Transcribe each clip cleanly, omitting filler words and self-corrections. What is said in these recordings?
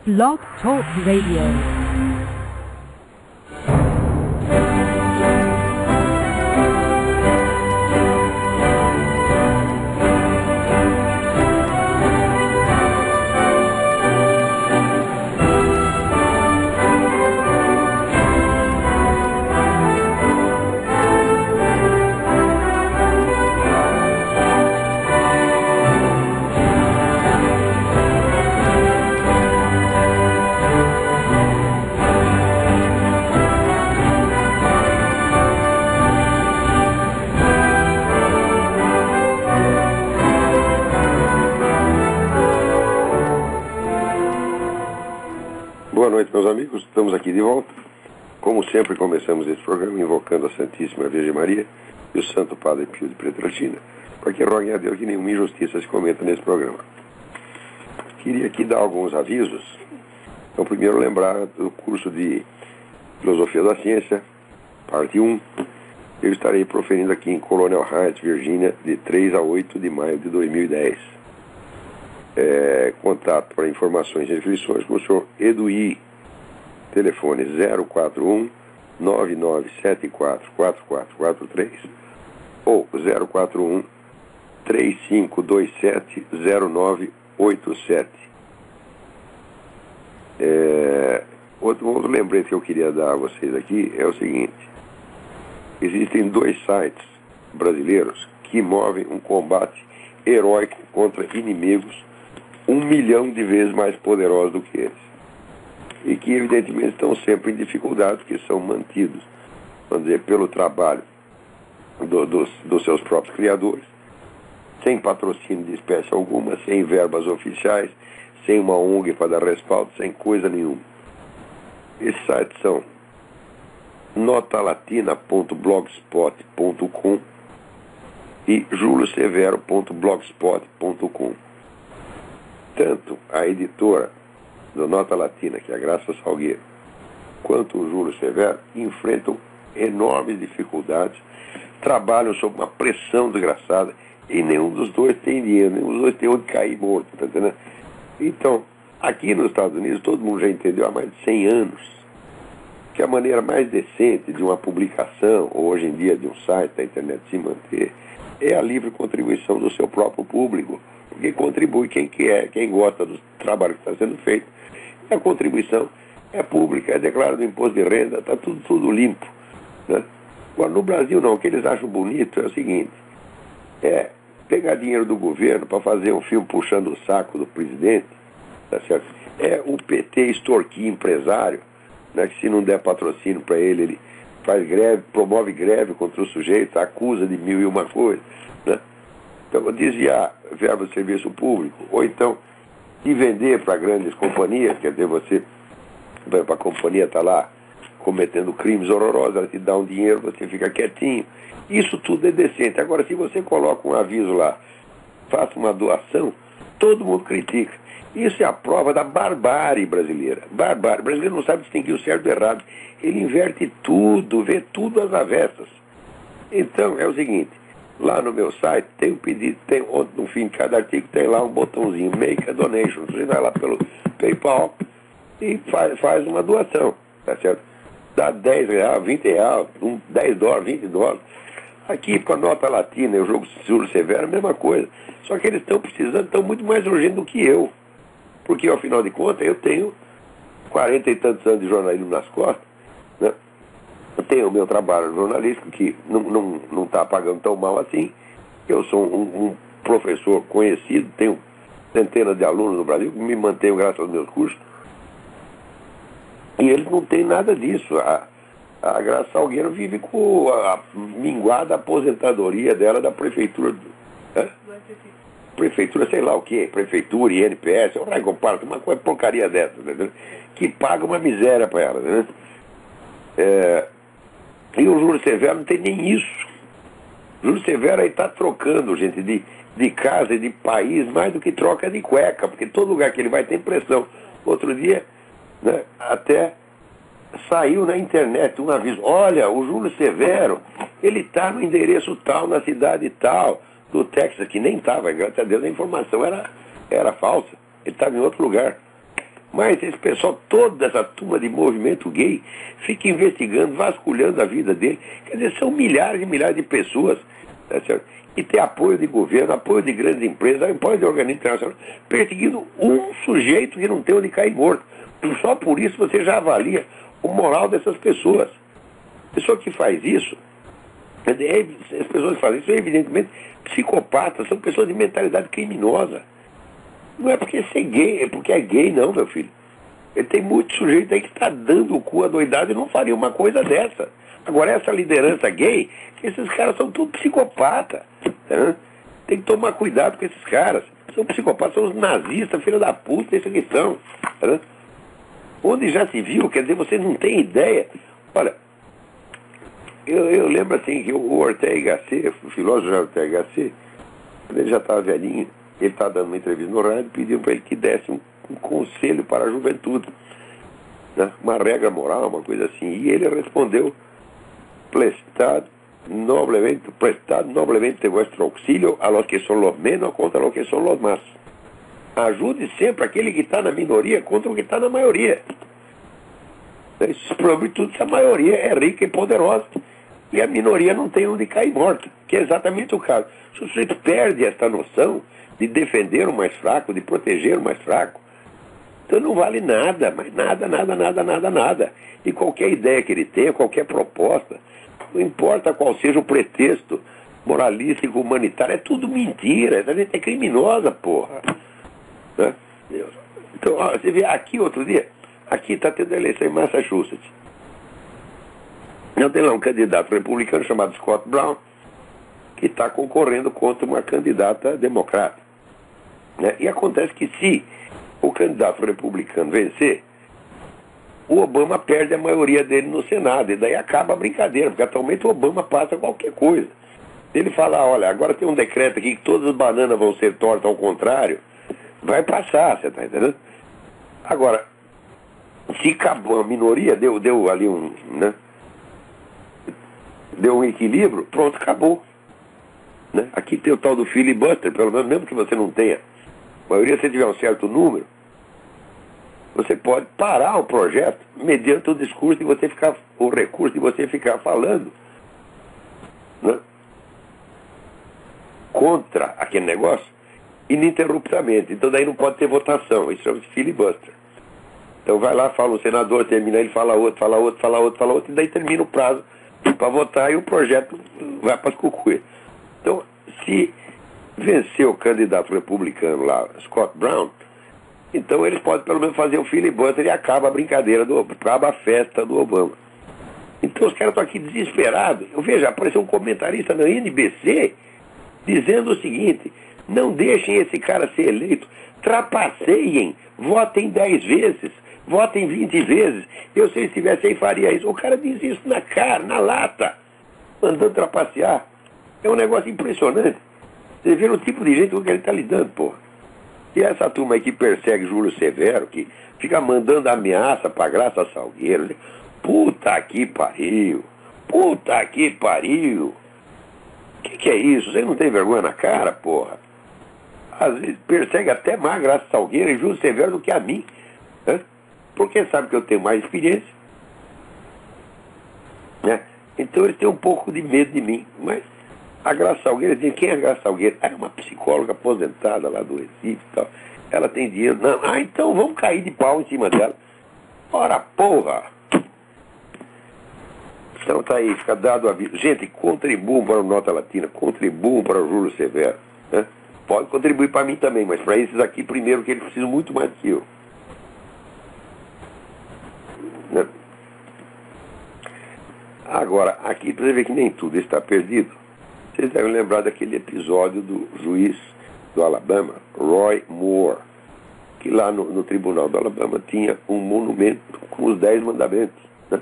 Blog Talk Radio. Boa noite, meus amigos. Estamos aqui de volta. Como sempre, começamos esse programa invocando a Santíssima Virgem Maria e o Santo Padre Pio de Pietrelcina, para que roguem a Deus que nenhuma injustiça se cometa nesse programa. Queria aqui dar alguns avisos. Então, primeiro, lembrar do curso de Filosofia da Ciência, parte 1. Eu estarei proferindo aqui em Colonial Heights, Virgínia, de 3 a 8 de maio de 2010. Contato para informações e inscrições com o senhor Eduí, telefone 041 9974 4443 ou 041 3527 0987. Outro lembrete que eu queria dar a vocês aqui é o seguinte: existem 2 sites brasileiros que movem um combate heróico contra inimigos 1 milhão de vezes mais poderosos do que eles, e que evidentemente estão sempre em dificuldade, porque são mantidos, vamos dizer, pelo trabalho dos seus próprios criadores, sem patrocínio de espécie alguma, sem verbas oficiais, sem uma ONG para dar respaldo, sem coisa nenhuma. Esses sites são notalatina.blogspot.com e juliosevero.blogspot.com. Tanto a editora do Nota Latina, que é a Graça Salgueiro, quanto o Júlio Severo enfrentam enormes dificuldades, trabalham sob uma pressão desgraçada, e nenhum dos dois tem dinheiro, nenhum dos dois tem onde cair morto, tá entendendo? Então, aqui nos Estados Unidos, todo mundo já entendeu há mais de 100 anos que a maneira mais decente de uma publicação, ou hoje em dia de um site da internet se manter, é a livre contribuição do seu próprio público. Porque contribui quem quer, quem gosta do trabalho que está sendo feito. E a contribuição é pública, é declarado no imposto de renda, está tudo limpo, né? Agora, no Brasil não, o que eles acham bonito é o seguinte: é pegar dinheiro do governo para fazer um filme puxando o saco do presidente, tá certo? É o PT extorquir empresário, né, que se não der patrocínio para ele faz greve, promove greve contra o sujeito, acusa de 1001 coisas, né? Então, desviar verba de serviço público, ou então de vender para grandes companhias, quer dizer, a companhia está lá cometendo crimes horrorosos, ela te dá um dinheiro, você fica quietinho. Isso tudo é decente. Agora, se você coloca um aviso lá, faça uma doação, todo mundo critica. Isso é a prova da barbárie brasileira. Barbárie. O brasileiro não sabe distinguir o certo do errado. Ele inverte tudo, vê tudo às avessas. Então, é o seguinte: lá no meu site tem um pedido, no fim de cada artigo tem lá um botãozinho, Make a Donation. Você vai lá pelo PayPal e faz uma doação, tá certo? Dá 10 reais, 20 reais, 10 dólares, 20 dólares. Aqui com a Nota Latina e o jogo Júlio Severo, a mesma coisa. Só que eles estão precisando, estão muito mais urgentes do que eu. Porque, ao final de contas, eu tenho 40 e tantos anos de jornalismo nas costas, né? Eu tenho o meu trabalho jornalístico, que não está pagando tão mal assim. Eu sou um professor conhecido, tenho centenas de alunos no Brasil, que me mantenho graças aos meus cursos. E eles não têm nada disso. A Graça Salgueiro vive com a minguada aposentadoria dela da prefeitura. Né? Prefeitura, sei lá o quê, prefeitura, INPS, eu comparto uma coisa porcaria dessa, né? Que paga uma miséria para ela, né? E o Júlio Severo não tem nem isso. O Júlio Severo aí está trocando, gente, de casa e de país mais do que troca de cueca, porque todo lugar que ele vai tem pressão. Outro dia, né, até saiu na internet um aviso: olha, o Júlio Severo, ele está no endereço tal, na cidade tal, do Texas, que nem estava, graças a Deus a informação era falsa. Ele estava em outro lugar. Mas esse pessoal, toda essa turma de movimento gay, fica investigando, vasculhando a vida dele. Quer dizer, são milhares e milhares de pessoas, tá certo? E tem apoio de governo, apoio de grandes empresas, apoio de organismos internacionais, perseguindo um sujeito que não tem onde cair morto. Só por isso você já avalia o moral dessas pessoas. A pessoa que faz isso, as pessoas que fazem isso, são evidentemente psicopatas, são pessoas de mentalidade criminosa. Não é porque ser gay, é porque é gay não, meu filho. Tem muito sujeito aí que está dando o cu adoidado e não faria uma coisa dessa. Agora, essa liderança gay, esses caras são tudo psicopatas. Tá? Tem que tomar cuidado com esses caras. São psicopatas, são os nazistas, filha da puta, isso que são. Tá? Onde já se viu, quer dizer, vocês não têm ideia. Olha, eu lembro assim que o Ortega y Gasset, o filósofo Ortega y Gasset, quando ele já estava velhinho, ele estava dando uma entrevista no rádio e pediu para ele que desse um conselho para a juventude, né? Uma regra moral, uma coisa assim. E ele respondeu: prestad noblemente vuestro auxilio a los que son los menos contra los que son los más. Ajude sempre aquele que está na minoria contra o que está na maioria. Sobretudo se a maioria é rica e poderosa e a minoria não tem onde cair morta, que é exatamente o caso. Se o sujeito perde esta noção de defender o mais fraco, de proteger o mais fraco, então não vale nada, mas nada. E qualquer ideia que ele tenha, qualquer proposta, não importa qual seja o pretexto moralístico, humanitário, é tudo mentira, essa gente é criminosa, porra. Né? Então, ó, você vê aqui outro dia, aqui está tendo eleição em Massachusetts. Então tem lá um candidato republicano chamado Scott Brown, que está concorrendo contra uma candidata democrata. Né? E acontece que se o candidato republicano vencer, o Obama perde a maioria dele no Senado, e daí acaba a brincadeira, porque atualmente o Obama passa qualquer coisa. Ele fala: olha, agora tem um decreto aqui que todas as bananas vão ser tortas ao contrário, vai passar, você está entendendo? Agora, se acabou a minoria, deu ali um, né? Deu um equilíbrio, pronto, acabou. Né? Aqui tem o tal do filibuster, pelo menos mesmo que você não tenha a maioria, se tiver um certo número, você pode parar o projeto mediante o discurso de você ficar, o recurso de você ficar falando, né? Contra aquele negócio ininterruptamente. Então daí não pode ter votação, isso chama-se filibuster. Então vai lá, fala o senador, termina, ele fala outro, e daí termina o prazo para votar e o projeto vai para as cucuias. Então, se vencer o candidato republicano lá, Scott Brown, então eles podem pelo menos fazer o filibuster e acaba a brincadeira, acaba a festa do Obama. Então os caras estão aqui desesperados. Eu vejo, apareceu um comentarista na NBC dizendo o seguinte: não deixem esse cara ser eleito, trapaceiem, votem 10 vezes, votem 20 vezes. Eu, se ele estivesse aí, faria isso. O cara diz isso na cara, na lata, mandando trapacear. É um negócio impressionante. Você vê o tipo de gente com que ele está lidando, porra. E essa turma aí que persegue Júlio Severo, que fica mandando ameaça pra Graça Salgueiro. Puta que pariu. Puta que pariu. Que é isso? Você não tem vergonha na cara, porra? Às vezes persegue até mais Graça Salgueiro e Júlio Severo do que a mim. Né? Porque sabe que eu tenho mais experiência. Né? Então eles têm um pouco de medo de mim. Mas a Graça Salgueiro, quem é a Graça Salgueiro? É uma psicóloga aposentada lá do Recife e tal. Ela tem dinheiro. Não. Ah, então vamos cair de pau em cima dela. Ora, porra! Então tá aí, fica dado o aviso. Gente, contribuam para o Nota Latina, contribuam para o Júlio Severo. Né? Pode contribuir para mim também, mas para esses aqui primeiro, que eles precisam muito mais do que eu. Né? Agora, aqui para você ver que nem tudo está perdido. Vocês devem lembrar daquele episódio do juiz do Alabama, Roy Moore, que lá no tribunal do Alabama tinha um monumento com os 10 mandamentos. Né?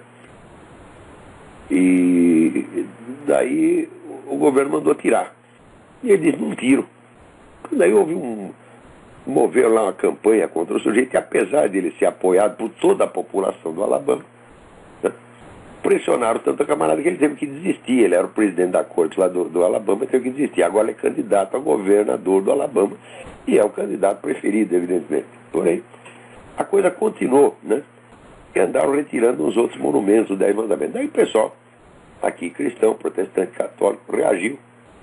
E daí o governo mandou tirar. E ele disse: não tiro. Daí houve mover lá uma campanha contra o sujeito, e apesar dele ser apoiado por toda a população do Alabama, né? Pressionaram tanto a camarada que ele teve que desistir. Ele era o presidente da corte lá do Alabama, teve que desistir. Agora ele é candidato a governador do Alabama e é o candidato preferido, evidentemente. Porém, coisa continuou, né? E andaram retirando os outros monumentos, os 10 mandamentos. Daí o pessoal, aqui cristão, protestante, católico, reagiu.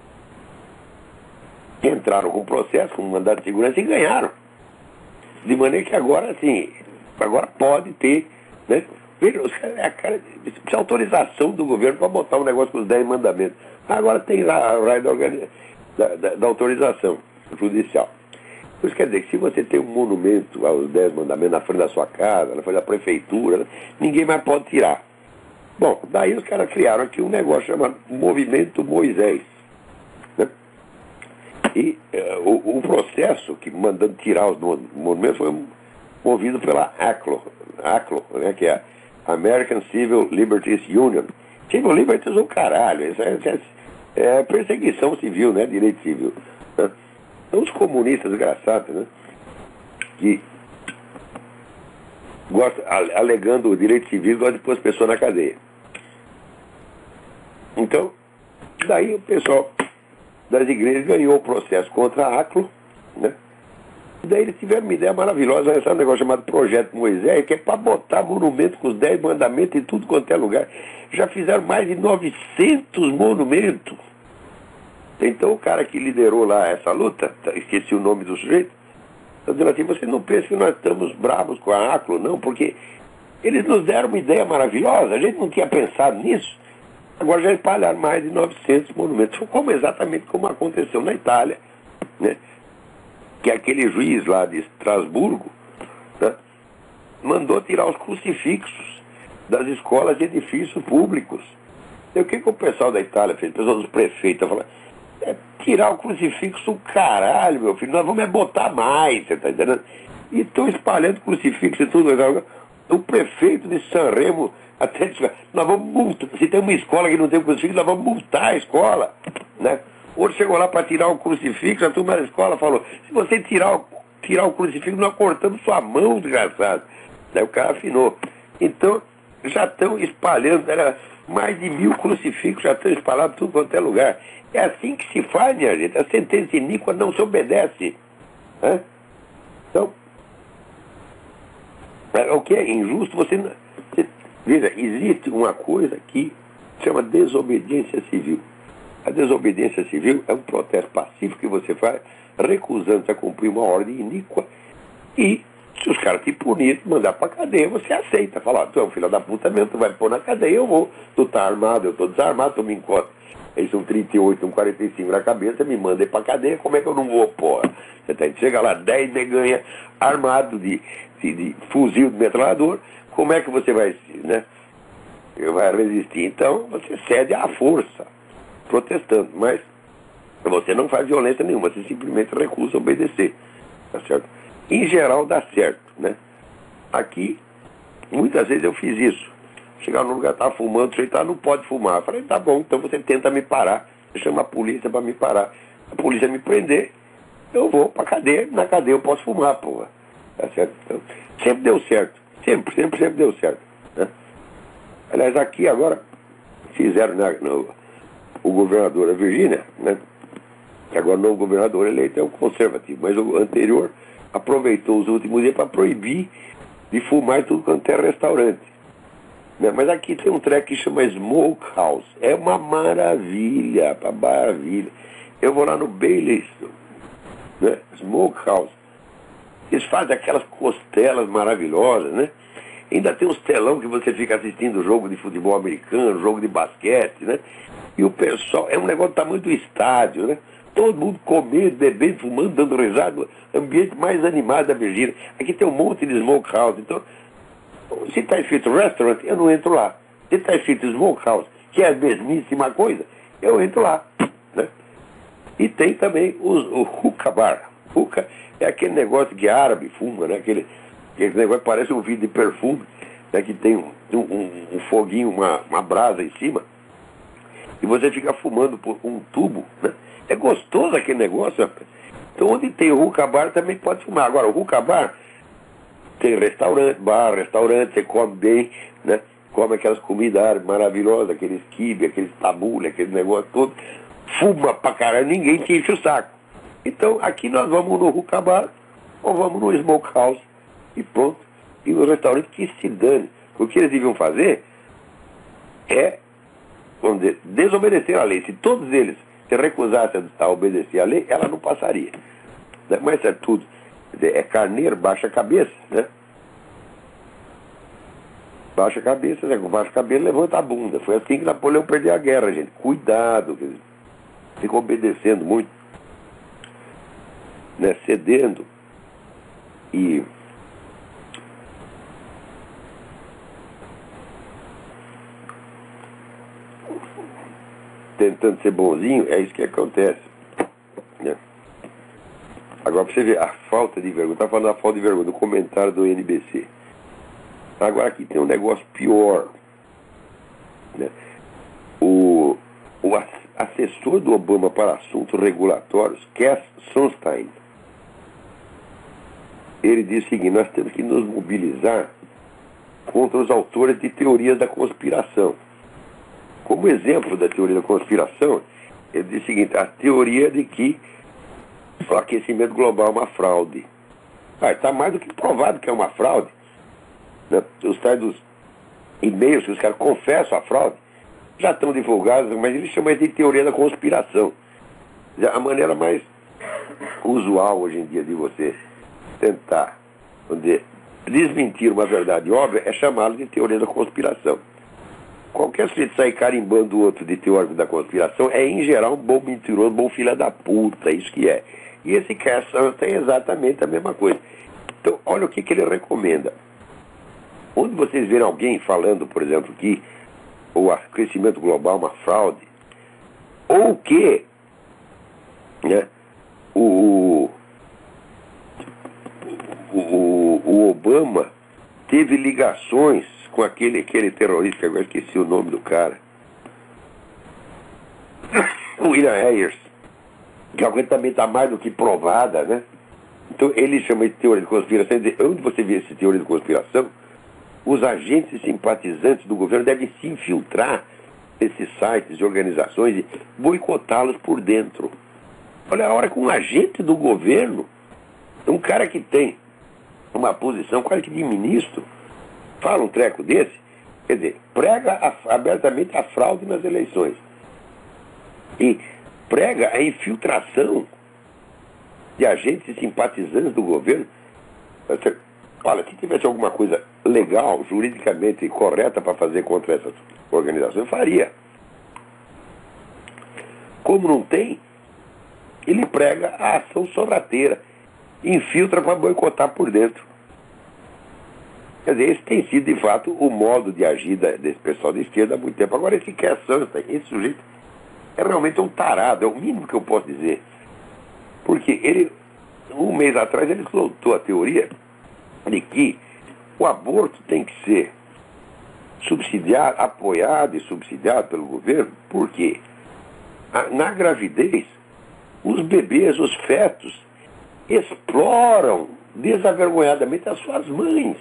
Entraram com processo, com mandado de segurança e ganharam. De maneira que agora, assim, agora pode ter, né? Veja, precisa autorização do governo para botar um negócio com os 10 mandamentos. Agora tem lá a raio da autorização judicial. Isso quer dizer que se você tem um monumento aos 10 mandamentos na frente da sua casa, na frente da prefeitura, ninguém mais pode tirar. Bom, daí os caras criaram aqui um negócio chamado Movimento Moisés. Né? E o processo que mandando tirar os monumentos foi movido pela ACLU, né, que é a American Civil Liberties Union. Civil Liberties é o caralho, isso é perseguição civil, né? Direito civil. Né? Então os comunistas desgraçados, né? Que gostam, alegando o direito civil, gostam de pôr as pessoas na cadeia. Então, daí o pessoal das igrejas ganhou o processo contra a ACLU, né? Daí eles tiveram uma ideia maravilhosa, esse negócio chamado Projeto Moisés, que é para botar monumento com os 10 mandamentos em tudo quanto é lugar. Já fizeram mais de 900 monumentos. Então o cara que liderou lá essa luta, esqueci o nome do sujeito, está dizendo assim, você não pensa que nós estamos bravos com a ACLU, não, porque eles nos deram uma ideia maravilhosa, a gente não tinha pensado nisso. Agora já espalharam mais de 900 monumentos, exatamente como aconteceu na Itália, né? Que aquele juiz lá de Estrasburgo, né, mandou tirar os crucifixos das escolas e edifícios públicos. E o que o pessoal da Itália fez? O pessoal dos prefeitos falou, tirar o crucifixo, caralho, meu filho, nós vamos botar mais, você está entendendo? E estão espalhando crucifixo e tudo. O prefeito de Sanremo até disse, nós vamos multar, se tem uma escola que não tem crucifixo, nós vamos multar a escola, né? Outro chegou lá para tirar o crucifixo, a turma da escola falou, se você tirar o crucifixo, nós cortamos sua mão, desgraçado. Daí o cara afinou. Então, já estão espalhando, mais de 1000 crucifixos já estão espalhados tudo quanto é lugar. É assim que se faz, minha gente. A sentença iníqua não se obedece. Né? Então, o que é injusto, veja, existe uma coisa que chama desobediência civil. A desobediência civil é um protesto pacífico que você faz recusando-se a cumprir uma ordem iníqua e, se os caras te punirem, mandar pra cadeia, você aceita. Fala, tu é um filho da puta mesmo, tu vai pôr na cadeia, eu vou. Tu tá armado, eu tô desarmado, tu me encontra. Eles são 38, 45 na cabeça, me manda ir pra cadeia, como é que eu não vou, porra? Você tá, chega lá, 10 neganha armado de fuzil de metralhador, como é que você vai, né? Vai resistir? Então, você cede à força, protestando, mas você não faz violência nenhuma, você simplesmente recusa obedecer, tá certo? Em geral dá certo, né? Aqui, muitas vezes eu fiz isso. Chegar no lugar, tá fumando, o sujeito não pode fumar. Eu falei, tá bom, então você tenta me parar. Eu chamo a polícia para me parar. A polícia me prender, eu vou pra cadeia, na cadeia eu posso fumar, porra. Tá certo? Então, sempre deu certo. Sempre deu certo. Né? Aliás, aqui agora, fizeram, né, o governador da Virgínia, né? Que agora o novo governador eleito é o conservativo, mas o anterior aproveitou os últimos dias para proibir de fumar em tudo quanto é restaurante. Né? Mas aqui tem um treco que chama Smokehouse. É uma maravilha, maravilha. Eu vou lá no Bailey's, né? Smokehouse. Eles fazem aquelas costelas maravilhosas, né? Ainda tem uns telão que você fica assistindo jogo de futebol americano, jogo de basquete, né? E o pessoal, é um negócio do tamanho do estádio, né? Todo mundo comendo, bebendo, fumando, dando risada. Ambiente mais animado da Virgínia. Aqui tem um monte de smokehouse. Então, se está escrito restaurant, eu não entro lá. Se está escrito smokehouse, que é a mesmíssima coisa, eu entro lá. Né? E tem também o hookah bar. Hookah é aquele negócio que árabe fuma, né? Aquele negócio que parece um vidro de perfume, né? Que tem um foguinho, uma brasa em cima. E você fica fumando por um tubo, né? É gostoso aquele negócio, rapaz. Então, onde tem o hookah bar, também pode fumar. Agora, o hookah bar tem restaurante, você come bem, né? Come aquelas comidas maravilhosas, aqueles quibe, aqueles tabule, aquele negócio todo. Fuma pra caralho, ninguém te enche o saco. Então, aqui nós vamos no hookah bar ou vamos no smokehouse e pronto. e os restaurantes que se dane. O que eles deviam fazer é, vamos dizer, desobedecer a lei. Se todos eles se recusassem a obedecer a lei, ela não passaria. Mas é tudo. É carneiro, baixa a cabeça, né? Baixa a cabeça, né? Baixa a cabeça, levanta a bunda. Foi assim que Napoleão perdeu a guerra, gente. Cuidado, fica obedecendo muito, né? Cedendo e tentando ser bonzinho, é isso que acontece, né? Agora, pra você ver, a falta de vergonha, tá falando da falta de vergonha, do comentário do NBC. Agora aqui tem um negócio pior, né? O assessor do Obama para assuntos regulatórios, Cass Sunstein, ele diz o seguinte: nós temos que nos mobilizar contra os autores de teorias da conspiração. Como exemplo da teoria da conspiração, ele diz o seguinte: a teoria de que o aquecimento global é uma fraude. Está mais do que provado que é uma fraude, né? Os tais dos e-mails que os caras confessam a fraude já estão divulgados, mas eles chamam de teoria da conspiração. A maneira mais usual hoje em dia de você tentar, vamos dizer, desmentir uma verdade óbvia é chamá-lo de teoria da conspiração. Qualquer sujeito sair carimbando o outro de teórico da conspiração é, em geral, um bom mentiroso, um bom filho da puta, isso que é. E esse Cass Sunstein é exatamente a mesma coisa. Então, olha o que ele recomenda. Onde vocês verem alguém falando, por exemplo, que o crescimento global é uma fraude, ou que, né, o Obama teve ligações com aquele terrorista, agora esqueci o nome do cara, o William Ayers, que a coisa também está mais do que provada, né? Então ele chama de teoria de conspiração. Onde você vê essa teoria de conspiração, os agentes e simpatizantes do governo devem se infiltrar nesses sites e organizações e boicotá-los por dentro. Olha, a hora que um agente do governo, um cara que tem uma posição quase que de ministro, fala um treco desse, quer dizer, prega abertamente a fraude nas eleições e prega a infiltração de agentes e simpatizantes do governo. Olha, se tivesse alguma coisa legal, juridicamente correta para fazer contra essas organizações, faria. Como não tem, ele prega a ação sorrateira, infiltra para boicotar por dentro. Quer dizer, esse tem sido, de fato, o modo de agir desse pessoal de esquerda há muito tempo. Agora, esse Cass Sunstein, esse sujeito, é realmente um tarado, é o mínimo que eu posso dizer. Porque ele, um mês atrás, ele soltou a teoria de que o aborto tem que ser subsidiado, apoiado e subsidiado pelo governo, porque na gravidez, os bebês, os fetos, exploram desavergonhadamente as suas mães.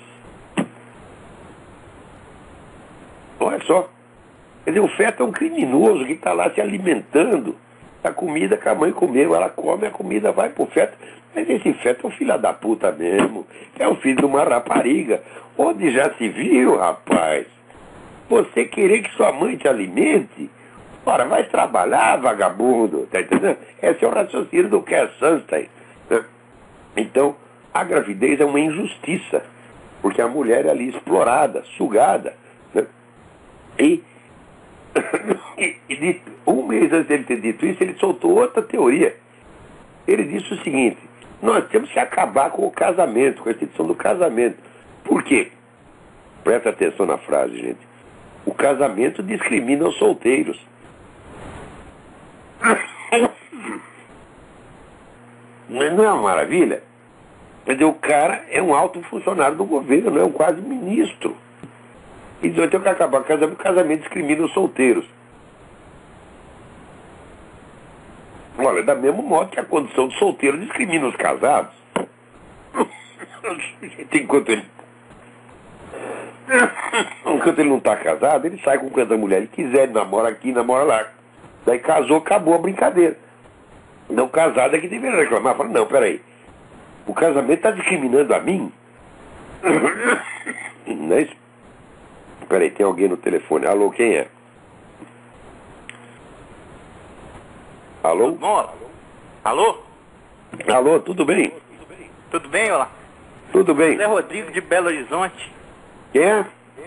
Olha só. Quer dizer, o feto é um criminoso que está lá se alimentando da comida que a mãe comeu. Ela come, a comida vai pro feto. Mas esse feto é um filho da puta mesmo. É o filho de uma rapariga. Onde já se viu, rapaz? Você querer que sua mãe te alimente? Ora, vai trabalhar, vagabundo. Tá entendendo? Esse é o raciocínio do Cass Sunstein, né? Então, a gravidez é uma injustiça. Porque a mulher é ali explorada, sugada, né? E um mês antes dele ter dito isso, ele soltou outra teoria. Ele disse o seguinte: nós temos que acabar com o casamento, com a instituição do casamento. Por quê? Presta atenção na frase, gente. O casamento discrimina os solteiros. Mas não é uma maravilha? Quer dizer, o cara é um alto funcionário do governo, é um quase ministro. Então tem que acabar com o casamento discrimina os solteiros. Olha, da mesmo modo que a condição de solteiro discrimina os casados. Enquanto ele não está casado, ele sai com quanta mulher ele quiser, ele namora aqui, namora lá. Daí casou, acabou a brincadeira. Não, casado é que deveria reclamar. Fala, não, peraí. O casamento está discriminando a mim? Não é isso? Peraí, tem alguém no telefone. Alô, quem é? Alô? Bom, alô? Alô, tudo bem? Tudo bem, olá? Tudo bem. José Rodrigo de Belo Horizonte. Quem é?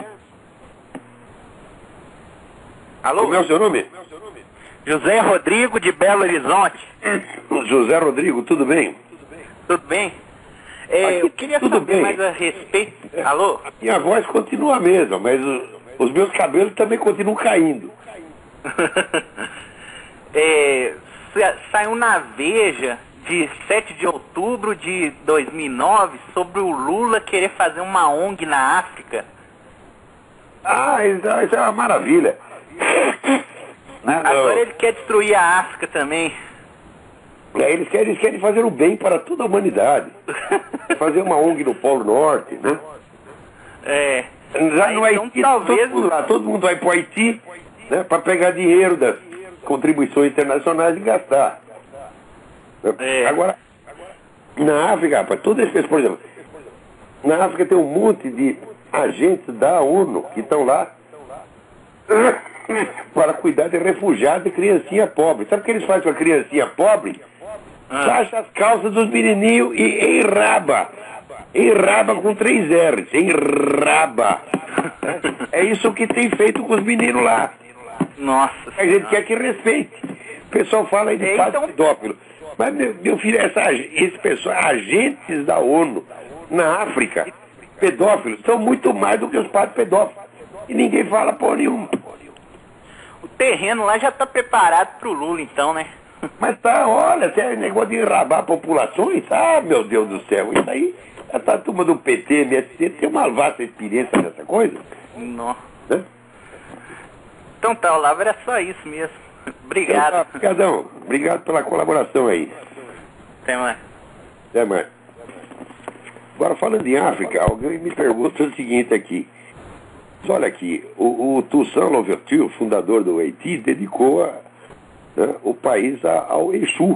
Alô? Como é o seu nome? José Rodrigo de Belo Horizonte. José Rodrigo, tudo bem? Tudo bem? Aqui Eu queria tudo saber bem. mais a respeito. Alô? Minha voz continua a mesma, mas os meus cabelos também continuam caindo. Saiu na Veja de 7 de outubro de 2009 sobre o Lula querer fazer uma ONG na África. Ah, isso é uma maravilha. Agora ele quer destruir a África também. Eles querem fazer o bem para toda a humanidade. Fazer uma ONG no Polo Norte, né? Já no então, Haiti, talvez... todo mundo vai para o Haiti, né, para pegar dinheiro das contribuições internacionais e gastar. Agora, na África, rapaz, todo esse, por exemplo, na África tem um monte de agentes da ONU que estão lá para cuidar de refugiados e criancinha pobre. Sabe o que eles fazem com a criancinha pobre? Baixa as calças dos menininhos e enraba. Enraba com 3 R's. Enraba. É isso que tem feito com os meninos lá. Nossa. A gente quer que respeite. O pessoal fala aí de padre pedófilo. Mas, meu filho, esse pessoal, agentes da ONU na África, pedófilos, são muito mais do que os padres pedófilos. E ninguém fala porra nenhuma. O terreno lá já está preparado para o Lula, então, né? Mas tá, olha, esse negócio de enrabar populações, meu Deus do céu, isso aí, essa turma do PT, MST, tem uma vasta experiência nessa coisa. Não. Né? Então tá, Olavo, era só isso mesmo. Obrigado. Obrigadão, obrigado pela colaboração aí. Até mais. Até mais. Agora, falando em África, alguém me pergunta o seguinte aqui. Olha aqui, o Toussaint Louverture, fundador do Haiti, dedicou o país ao Exu.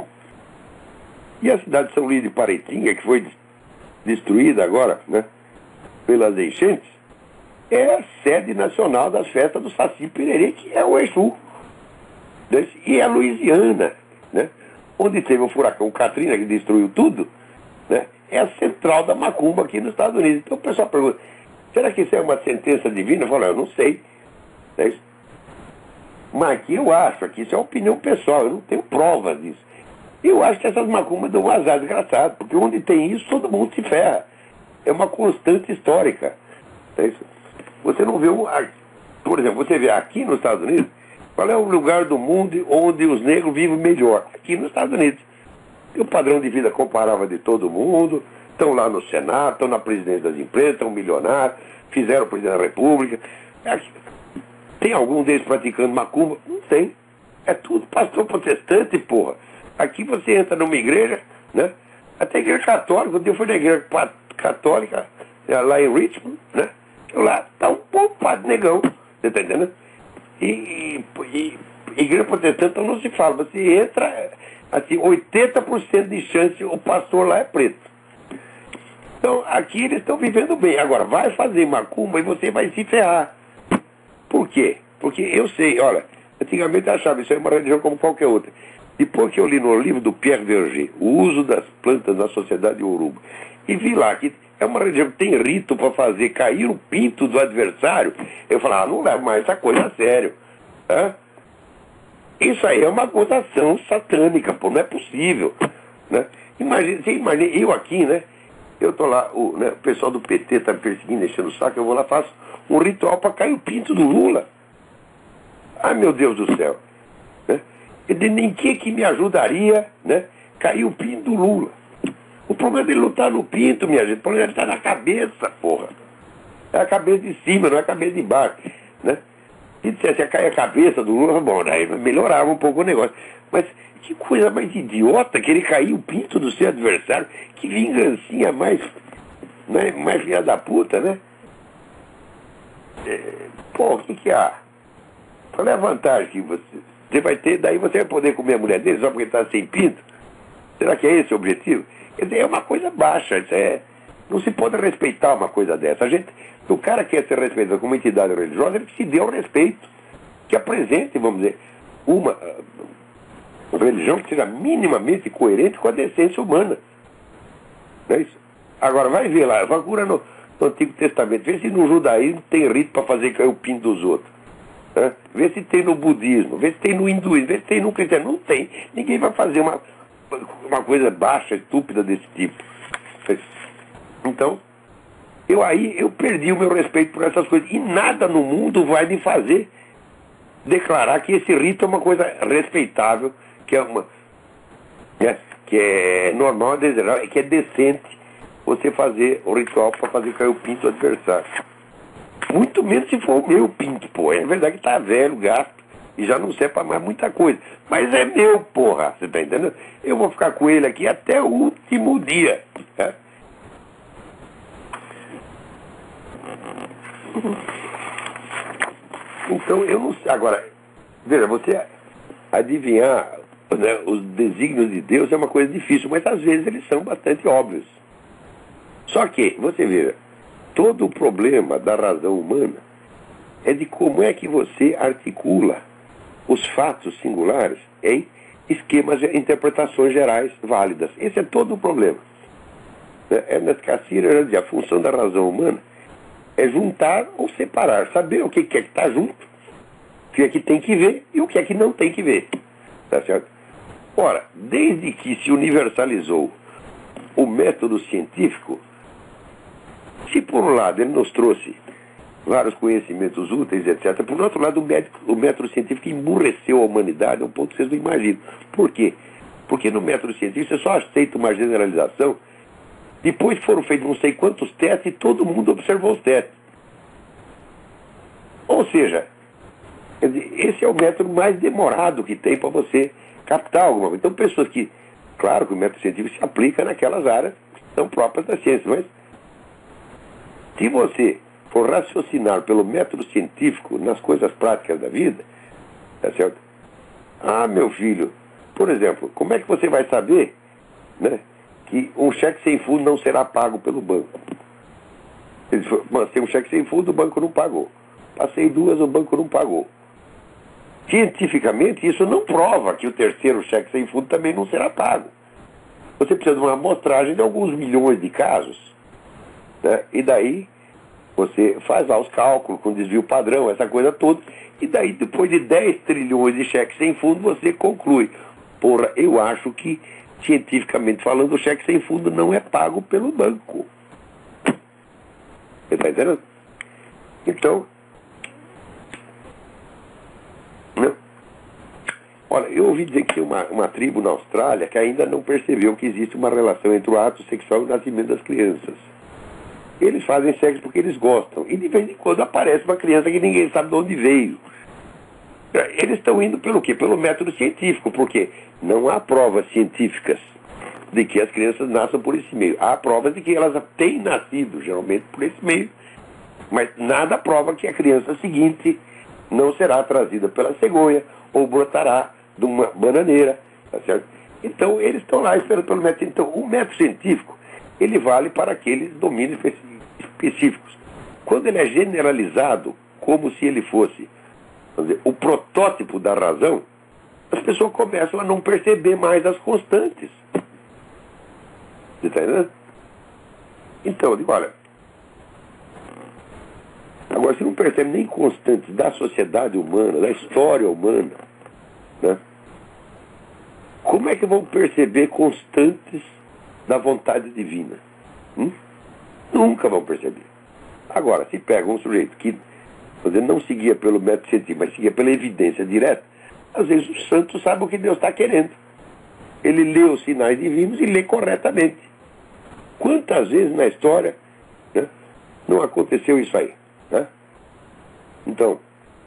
E a cidade de São Luís de Paraitinga, que foi destruída agora, né, pelas enchentes, é a sede nacional das festas do Saci Pererê, que é o Exu. E a Louisiana, né, onde teve o furacão Katrina, que destruiu tudo, né, é a central da macumba aqui nos Estados Unidos. Então o pessoal pergunta, será que isso é uma sentença divina? Eu falo, eu não sei. Né? Mas aqui eu acho, aqui isso é opinião pessoal, eu não tenho provas disso. Eu acho que essas macumbas dão um azar desgraçado, porque onde tem isso, todo mundo se ferra. É uma constante histórica. É isso. Você não vê, por exemplo, você vê aqui nos Estados Unidos, qual é o lugar do mundo onde os negros vivem melhor? Aqui nos Estados Unidos. E o padrão de vida comparável de todo mundo, estão lá no Senado, estão na presidência das empresas, estão milionários, fizeram o presidente da República. Tem algum deles praticando macumba? Não tem. É tudo pastor protestante, porra. Aqui você entra numa igreja, né? Até a igreja católica, eu fui na igreja católica, lá em Richmond, né? Lá tá um pouco padre negão, você tá entendendo? E igreja protestante então não se fala, você entra, assim, 80% de chance o pastor lá é preto. Então, aqui eles estão vivendo bem. Agora, vai fazer macumba e você vai se ferrar. Por quê? Porque eu sei, olha, antigamente eu achava isso é uma religião como qualquer outra. Depois que eu li no livro do Pierre Verger, O Uso das Plantas na Sociedade Yoruba, e vi lá que é uma religião que tem rito para fazer cair o pinto do adversário, eu falei, não levo mais essa coisa a sério. Isso aí é uma acusação satânica, pô, não é possível. Né? Você imagina, eu aqui, né? Eu tô lá, o pessoal do PT tá me perseguindo, enchendo o saco, eu vou lá e faço um ritual para cair o pinto do Lula. Ai, meu Deus do céu. Né? Em que me ajudaria, né, cair o pinto do Lula? O problema dele não tá no pinto, minha gente. O problema dele tá na cabeça, porra. É a cabeça de cima, não é a cabeça de baixo. Né? Se dissesse cair a cabeça do Lula, bom, aí melhorava um pouco o negócio. Mas que coisa mais idiota querer cair o pinto do seu adversário. Que vingancinha mais filha da puta, né? O que há? Qual é a vantagem que você vai ter? Daí você vai poder comer a mulher dele só porque está sem pinto? Será que é esse o objetivo? Quer dizer, é uma coisa baixa. Isso Não se pode respeitar uma coisa dessa. O cara quer ser respeitado como entidade religiosa, ele que se dê o respeito. Que apresente, vamos dizer, uma religião que seja minimamente coerente com a decência humana. Não é isso? Agora, vai ver lá, procura no Antigo Testamento, vê se no judaísmo tem rito para fazer cair o pinto dos outros. Né? Vê se tem no budismo, vê se tem no hinduísmo, vê se tem no cristianismo. Não tem. Ninguém vai fazer uma coisa baixa, estúpida desse tipo. Então, eu perdi o meu respeito por essas coisas. E nada no mundo vai me fazer declarar que esse rito é uma coisa respeitável, que é normal, desejável, que é decente você fazer o ritual para fazer cair o pinto do adversário. Muito menos se for o meu pinto, pô. É verdade que tá velho, gasto, e já não serve para mais muita coisa. Mas é meu, porra, você tá entendendo? Eu vou ficar com ele aqui até o último dia. Né? Então, eu não sei. Agora, veja, você adivinhar, né, os desígnios de Deus é uma coisa difícil, mas às vezes eles são bastante óbvios. Só que, você veja, todo o problema da razão humana é de como é que você articula os fatos singulares em esquemas de interpretações gerais válidas. Esse é todo o problema. Ernest Cassirer dizia, a função da razão humana é juntar ou separar, saber o que é que está junto, o que é que tem que ver e o que é que não tem que ver. Tá certo? Ora, desde que se universalizou o método científico, se por um lado ele nos trouxe vários conhecimentos úteis, etc., por outro lado o método científico emburreceu a humanidade a um ponto que vocês não imaginam. Por quê? Porque no método científico você só aceita uma generalização depois foram feitos não sei quantos testes e todo mundo observou os testes. Ou seja, esse é o método mais demorado que tem para você captar alguma coisa. Então, pessoas que, claro que o método científico se aplica naquelas áreas que são próprias da ciência, mas se você for raciocinar pelo método científico nas coisas práticas da vida, tá certo? Ah, meu filho, por exemplo, como é que você vai saber, né, que um cheque sem fundo não será pago pelo banco? Tem um cheque sem fundo, o banco não pagou. Passei duas, o banco não pagou. Cientificamente, isso não prova que o terceiro cheque sem fundo também não será pago. Você precisa de uma amostragem de alguns milhões de casos, né? E daí você faz lá os cálculos com desvio padrão, essa coisa toda, e daí depois de 10 trilhões de cheques sem fundo, você conclui. Porra, eu acho que cientificamente falando, o cheque sem fundo não é pago pelo banco. Você está entendendo? Então, não. Olha, eu ouvi dizer que tem uma tribo na Austrália que ainda não percebeu que existe uma relação entre o ato sexual e o nascimento das crianças. Eles fazem sexo porque eles gostam. E de vez em quando aparece uma criança que ninguém sabe de onde veio. Eles estão indo pelo quê? Pelo método científico, porque não há provas científicas de que as crianças nasçam por esse meio. Há provas de que elas têm nascido, geralmente, por esse meio. Mas nada prova que a criança seguinte não será trazida pela cegonha ou brotará de uma bananeira. Tá certo? Então, eles estão lá esperando pelo método. Então, o método científico, ele vale para aqueles domínios específicos. Quando ele é generalizado, como se ele fosse, vamos dizer, o protótipo da razão, as pessoas começam a não perceber mais as constantes. Você está entendendo? Então, eu digo, olha, agora você não percebe nem constantes da sociedade humana, da história humana, né? Como é que vão perceber constantes da vontade divina? Nunca vão perceber. Agora, se pega um sujeito que não seguia pelo método científico, mas seguia pela evidência direta, às vezes o santo sabe o que Deus está querendo. Ele lê os sinais divinos e lê corretamente. Quantas vezes na história, né, não aconteceu isso aí? Né? Então,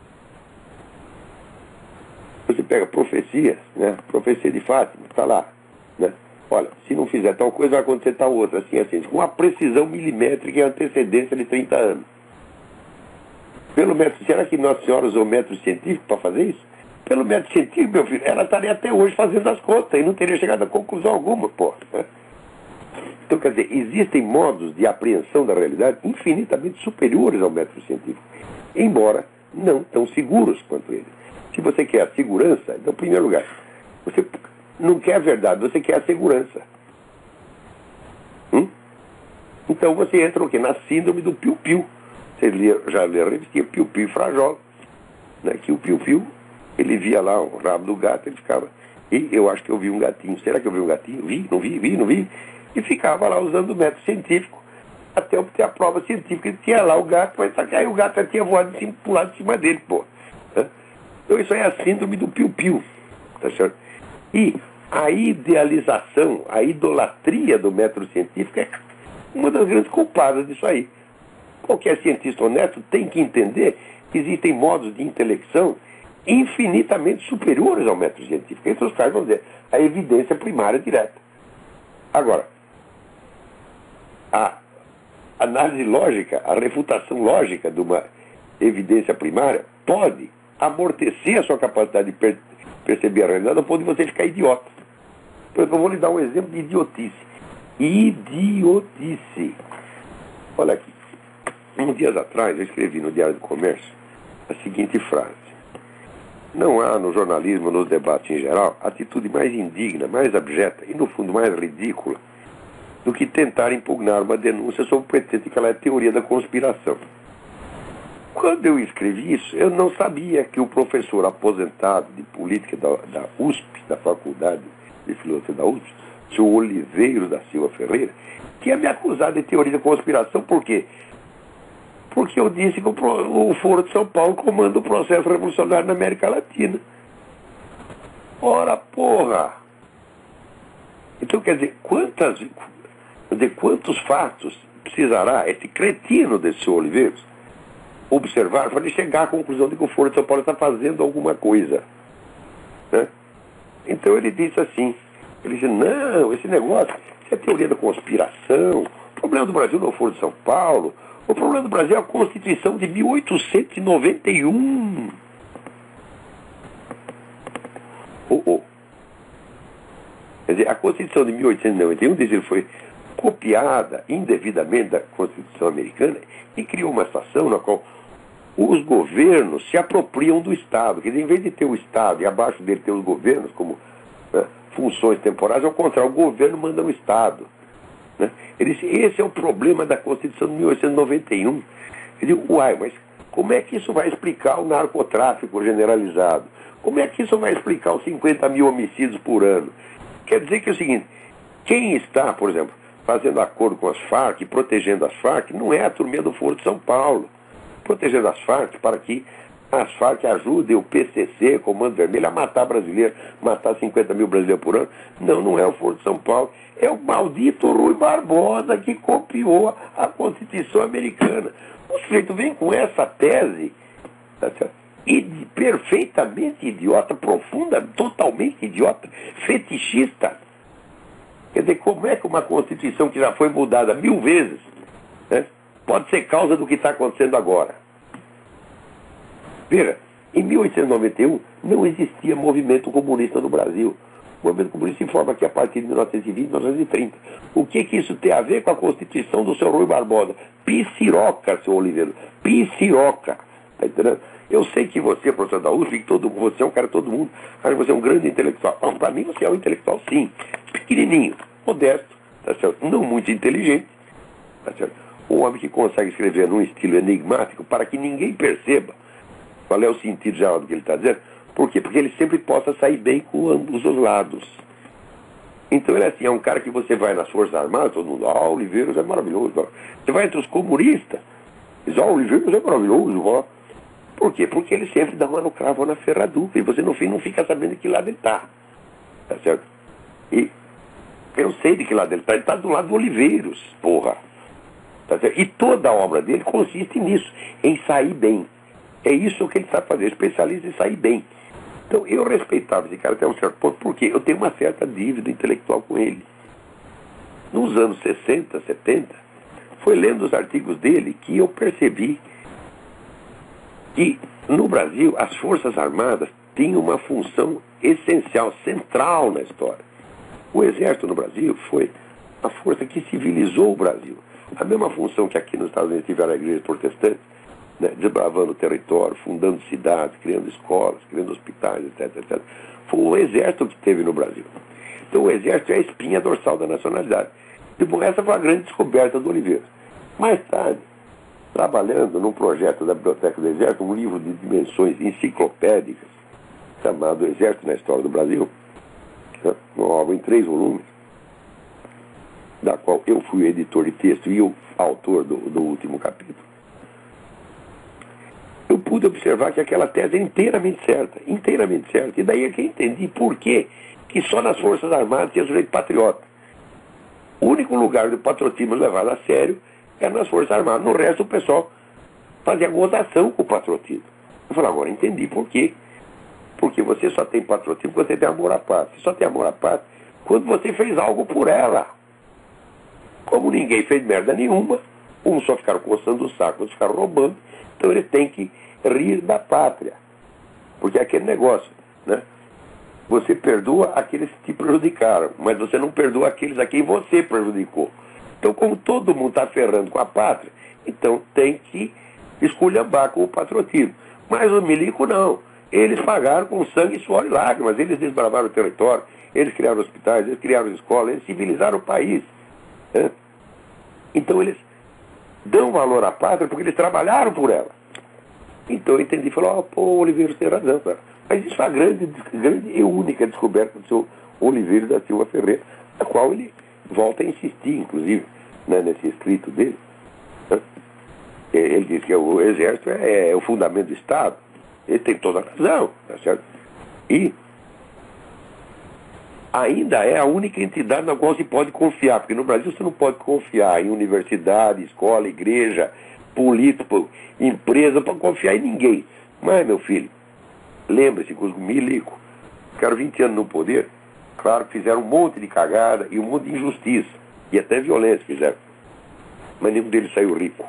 você pega profecias, né, profecia de Fátima, está lá, né? Olha, se não fizer tal coisa, vai acontecer tal outra, assim, assim, com uma precisão milimétrica e antecedência de 30 anos. Pelo método, será que Nossa Senhora usou o método científico para fazer isso? Pelo método científico, meu filho, ela estaria até hoje fazendo as contas e não teria chegado a conclusão alguma, pô. Então, quer dizer, existem modos de apreensão da realidade infinitamente superiores ao método científico, embora não tão seguros quanto ele. Se você quer a segurança, então, em primeiro lugar, você não quer a verdade, você quer a segurança. Então você entra o quê? Na síndrome do piu-piu. Você já lê a revistinha Piu-Piu e Frajola, né? Que o piu-piu, ele via lá o rabo do gato, ele ficava... E eu acho que eu vi um gatinho. Será que eu vi um gatinho? Vi, não vi. E ficava lá usando o método científico até obter a prova científica. Ele tinha lá o gato, mas aí o gato já tinha voado de cima, pulado de cima dele, pô. Então isso aí é a síndrome do piu-piu, tá certo? E a idealização, a idolatria do método científico é uma das grandes culpadas disso aí. Qualquer cientista honesto tem que entender que existem modos de intelecção infinitamente superiores ao método científico. Entre os quais, vamos dizer, a evidência primária direta. Agora, a análise lógica, a refutação lógica de uma evidência primária pode amortecer a sua capacidade de perceber a realidade, ao ponto de você ficar idiota. Por exemplo, eu vou lhe dar um exemplo de idiotice. Idiotice. Olha aqui. Uns dias atrás, eu escrevi no Diário do Comércio a seguinte frase: não há no jornalismo, nos debates em geral, atitude mais indigna, mais abjeta e, no fundo, mais ridícula do que tentar impugnar uma denúncia sob o pretexto de que ela é teoria da conspiração. Quando eu escrevi isso, eu não sabia que o professor aposentado de política da USP, da Faculdade de Filosofia da USP, o senhor Oliveiro da Silva Ferreira, tinha me acusado de teoria da conspiração. Por quê? Porque eu disse que o Foro de São Paulo comanda o processo revolucionário na América Latina. Ora, porra! Então, quer dizer, quantos fatos precisará esse cretino desse senhor Oliveira observar para ele chegar à conclusão de que o Foro de São Paulo está fazendo alguma coisa, né? Então ele disse assim, ele disse, não, esse negócio, isso é teoria da conspiração, o problema do Brasil não é o Foro de São Paulo, o problema do Brasil é a Constituição de 1891. Quer dizer, a Constituição de 1891, diz ele, foi copiada indevidamente da Constituição americana e criou uma situação na qual os governos se apropriam do Estado. Quer dizer, em vez de ter o Estado e abaixo dele ter os governos como funções temporais, ao contrário, o governo manda o Estado. Né? Ele disse, esse é o problema da Constituição de 1891. Ele disse, uai, mas como é que isso vai explicar o narcotráfico generalizado? Como é que isso vai explicar os 50 mil homicídios por ano? Quer dizer que é o seguinte, quem está, por exemplo, fazendo acordo com as Farc, protegendo as Farc, não é a turminha do Foro de São Paulo. Protegendo as Farc para que as Farc ajudem o PCC, Comando Vermelho, a matar brasileiro, matar 50 mil brasileiros por ano. Não, não é o Foro de São Paulo. É o maldito Rui Barbosa que copiou a Constituição americana. O sujeito vem com essa tese, tá certo? E perfeitamente idiota, profunda, totalmente idiota, fetichista. Quer dizer, como é que uma Constituição que já foi mudada 1000 vezes, né, pode ser causa do que está acontecendo agora? Veja, em 1891 não existia movimento comunista no Brasil. O movimento comunista se forma aqui a partir de 1920, 1930. O que isso tem a ver com a Constituição do senhor Rui Barbosa? Piciroca, senhor Oliveira. Piciroca. Está entendendo? Eu sei que você, professor da USP, você é um cara todo mundo, acha que você é um grande intelectual. Para mim você é um intelectual, sim. Pequenininho, modesto, tá certo? Não muito inteligente, tá certo? Um homem que consegue escrever num estilo enigmático para que ninguém perceba qual é o sentido geral do que ele está dizendo. Por quê? Porque ele sempre possa sair bem com ambos os lados. Então ele é assim, é um cara que você vai nas Forças Armadas, todo mundo, Oliveira é maravilhoso. Você vai entre os comunistas, diz, Oliveira é maravilhoso, ó. Por quê? Porque ele sempre dá uma no cravo ou na ferradura, e você no fim não fica sabendo de que lado ele está. Tá certo? E eu sei de que lado ele está do lado do Oliveiros, porra. Tá certo? E toda a obra dele consiste nisso, em sair bem. É isso que ele sabe fazer, especialista em sair bem. Então eu respeitava esse cara até um certo ponto, porque eu tenho uma certa dívida intelectual com ele. Nos anos 60, 70, foi lendo os artigos dele que eu percebi que no Brasil as Forças Armadas tinham uma função essencial, central na história. O Exército no Brasil foi a força que civilizou o Brasil. A mesma função que aqui nos Estados Unidos tiveram a igreja protestante, né, desbravando o território, fundando cidades, criando escolas, criando hospitais, etc, etc. Foi o exército que teve no Brasil. Então o exército é a espinha dorsal da nacionalidade. Tipo, essa foi a grande descoberta do Oliveira. Mais tarde, trabalhando num projeto da Biblioteca do Exército, um livro de dimensões enciclopédicas, chamado Exército na História do Brasil, né, uma obra em 3 volumes, da qual eu fui o editor de texto e o autor do último capítulo, eu pude observar que aquela tese é inteiramente certa. E daí é que eu entendi por que só nas Forças Armadas tinha sujeito patriota. O único lugar do patriotismo levado a sério era nas Forças Armadas. No resto, o pessoal fazia gozação com o patriotismo. Eu falei, agora entendi por quê. Porque você só tem patriotismo quando você tem amor à pátria. Você só tem amor à pátria quando você fez algo por ela. Como ninguém fez merda nenhuma, uns só ficaram coçando o saco, outros ficaram roubando, então eles têm que rir da pátria. Porque é aquele negócio, né? Você perdoa aqueles que te prejudicaram, mas você não perdoa aqueles a quem você prejudicou. Então, como todo mundo está ferrando com a pátria, então tem que esculhambar com o patriotismo. Mas os milicos não. Eles pagaram com sangue, suor e lágrimas. Eles desbravaram o território, eles criaram hospitais, eles criaram escolas, eles civilizaram o país. Né? Então eles dão valor à pátria porque eles trabalharam por ela. Então eu entendi e falei, pô, Oliveira tem razão, cara. Mas isso é a grande e única descoberta do seu Oliveira da Silva Ferreira, a qual ele volta a insistir, inclusive, né, nesse escrito dele. Né? Ele diz que o Exército é o fundamento do Estado. Ele tem toda a razão, tá certo? E ainda é a única entidade na qual se pode confiar, porque no Brasil você não pode confiar em universidade, escola, igreja, político, empresa, para confiar em ninguém. Mas, meu filho, lembre-se que os milicos ficaram 20 anos no poder, claro que fizeram um monte de cagada e um monte de injustiça, e até violência fizeram. Mas nenhum deles saiu rico.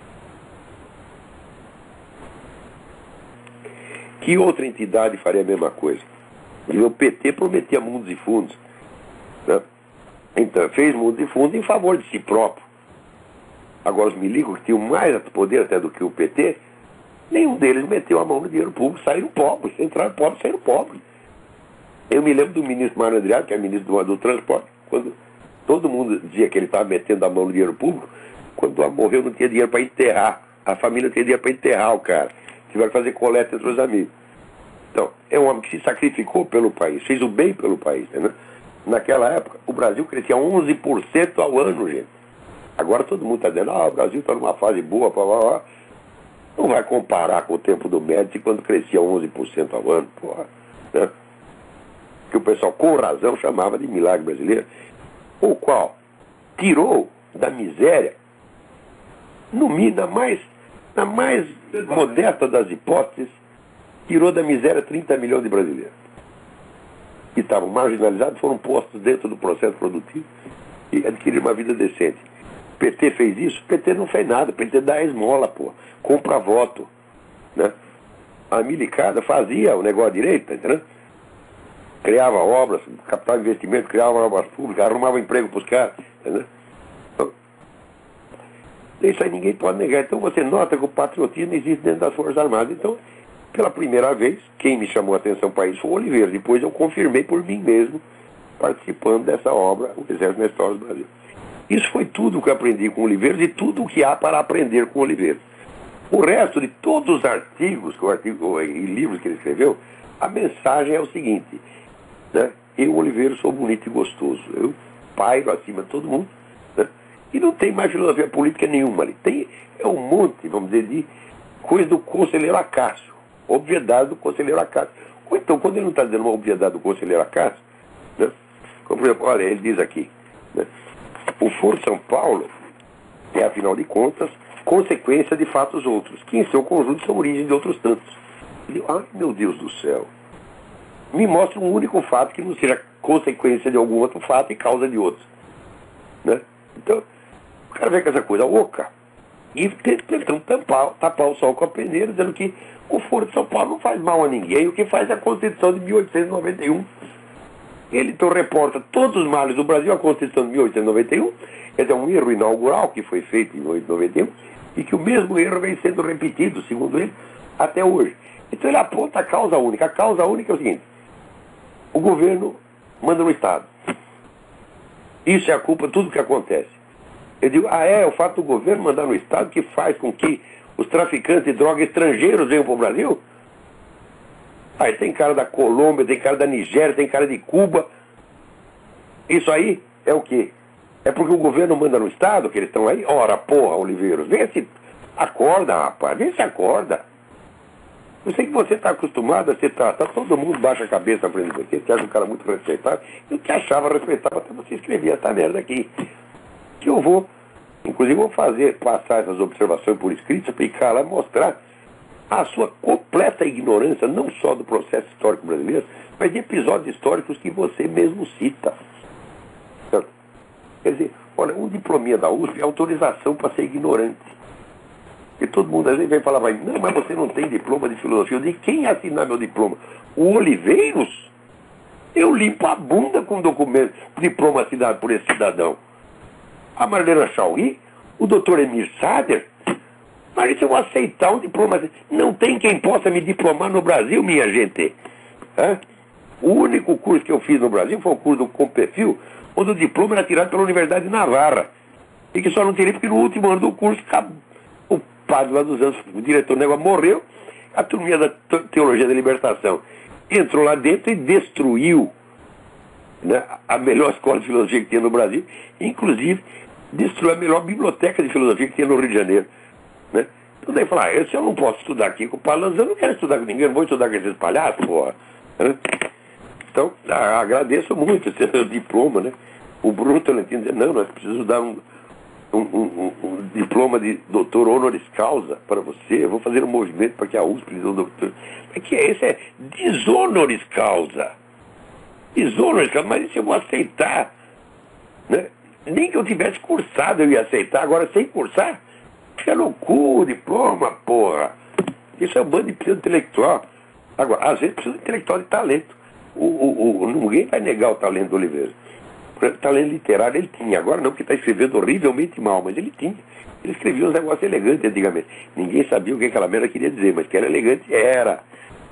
Que outra entidade faria a mesma coisa? O PT prometia mundos e fundos. Né? Então, fez mundos e fundos em favor de si próprio. Agora, os milicos, que tinham mais poder até do que o PT, nenhum deles meteu a mão no dinheiro público, saíram pobres. Entraram pobres, saíram pobres. Eu me lembro do ministro Mário Adriano, que é ministro do Transporte, quando todo mundo dizia que ele estava metendo a mão no dinheiro público, quando morreu não tinha dinheiro para enterrar. A família não tinha dinheiro para enterrar o cara. Tiveram que fazer coleta entre os amigos. Então, é um homem que se sacrificou pelo país, fez o bem pelo país. Né? Naquela época, o Brasil crescia 11% ao ano, gente. Agora todo mundo está dizendo, o Brasil está numa fase boa, blá. Não vai comparar com o tempo do Médici quando crescia 11% ao ano, porra. Né? Que o pessoal, com razão, chamava de milagre brasileiro, o qual tirou da miséria, na mais modesta das hipóteses, tirou da miséria 30 milhões de brasileiros. Que estavam marginalizados, foram postos dentro do processo produtivo e adquiriram uma vida decente. O PT fez isso? O PT não fez nada. O PT dá esmola, pô. Compra voto. Né? A milicada fazia o negócio direito, tá entendendo? Criava obras, capital de investimento, criava obras públicas, arrumava emprego para os caras. Entendeu? Então, isso aí ninguém pode negar. Então você nota que o patriotismo existe dentro das Forças Armadas. Então, pela primeira vez, quem me chamou a atenção para isso foi o Oliveira. Depois eu confirmei por mim mesmo, participando dessa obra, O Exército na História do Brasil. Isso foi tudo que eu aprendi com o Oliveira e tudo o que há para aprender com o Oliveira. O resto de todos os artigos e livros que ele escreveu, a mensagem é o seguinte, né? Eu, Oliveira, sou bonito e gostoso. Eu pairo acima de todo mundo. Né? E não tem mais filosofia política nenhuma ali. É um monte, vamos dizer, de coisa do conselheiro Acácio. Obviedade do conselheiro Acácio. Ou então, quando ele não está dizendo uma obviedade do conselheiro Acácio, né? Como, por exemplo, olha, ele diz aqui, né? O Foro São Paulo é, afinal de contas, consequência de fatos outros, que em seu conjunto são origem de outros tantos. Ele diz, ai meu Deus do céu, me mostra um único fato que não seja consequência de algum outro fato e causa de outro. Né? Então, o cara vem com essa coisa oca e tentando tapar o sol com a peneira, dizendo que o Foro de São Paulo não faz mal a ninguém, o que faz é a Constituição de 1891. Ele então reporta todos os males do Brasil, a Constituição de 1891, é um erro inaugural que foi feito em 1891, e que o mesmo erro vem sendo repetido, segundo ele, até hoje. Então ele aponta a causa única. A causa única é o seguinte: o governo manda no Estado. Isso é a culpa de tudo que acontece. Eu digo, é o fato do governo mandar no Estado que faz com que os traficantes de droga estrangeiros venham para o Brasil? Aí tem cara da Colômbia, tem cara da Nigéria, tem cara de Cuba. Isso aí é o quê? É porque o governo manda no Estado que eles estão aí? Ora, porra, Oliveiros, vê se acorda, rapaz, vê se acorda. Eu sei que você está acostumado a ser tratado, todo mundo baixa a cabeça na frente de você, que acha um cara muito respeitável. Eu te achava respeitável até você escrever essa merda aqui. Que eu vou, inclusive vou passar essas observações por escrito, explicar lá, mostrar a sua completa ignorância, não só do processo histórico brasileiro, mas de episódios históricos que você mesmo cita. Certo? Quer dizer, olha, um diplominha da USP é autorização para ser ignorante. E todo mundo às vezes vem falar, não, mas você não tem diploma de filosofia. Eu digo, quem assinar meu diploma? O Oliveiros? Eu limpo a bunda com documento, diploma assinado por esse cidadão. A Marlena Chauí, o doutor Emir Sader. Mas se eu aceitar um diploma, não tem quem possa me diplomar no Brasil, minha gente. O único curso que eu fiz no Brasil foi o curso do Compefil, onde o diploma era tirado pela Universidade de Navarra. E que só não tirei porque no último ano do curso, o padre lá dos anos, o diretor do negócio morreu, a turminha da Teologia da Libertação entrou lá dentro e destruiu, né, a melhor escola de filosofia que tinha no Brasil, inclusive destruiu a melhor biblioteca de filosofia que tinha no Rio de Janeiro. Né? Então daí fala, se eu não posso estudar aqui com o Palanza, eu não quero estudar com ninguém, não vou estudar com esses palhaços, porra. Né? Então, agradeço muito esse diploma, né? O Bruno Tolentino dizia, não, nós precisamos dar um diploma de doutor honoris causa para você, eu vou fazer um movimento para que a USP lhe dê um doutor. Mas que é isso? É deshonoris causa. Deshonoris causa, mas isso eu vou aceitar. Né? Nem que eu tivesse cursado eu ia aceitar, agora sem cursar, fica no cu, diploma, porra. Isso é um bando de pseudo intelectual. Agora, às vezes precisa de intelectual de talento. Ninguém vai negar o talento do Oliveira. O talento literário ele tinha, agora não, porque está escrevendo horrivelmente mal, mas ele tinha. Ele escrevia uns negócios elegantes antigamente. Ninguém sabia o que aquela merda queria dizer, mas que era elegante, era.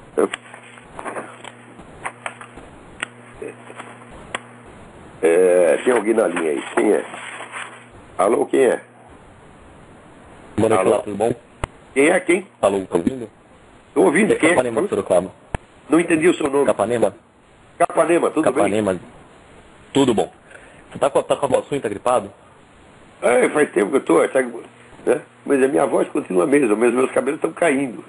Tem alguém na linha aí? Quem é? Alô, quem é? Boa noite, lá, tudo bom? Quem é? Quem? Alô, tá ouvindo? Estou ouvindo, quem é? Capanema de Sorocaba. Não entendi o seu nome. Capanema. Capanema, tudo Capanema. bem? Tudo bom. Você tá com a voz ruim, tá gripado? Faz tempo que eu estou, né? Mas a minha voz continua a mesma, mas meus cabelos estão caindo.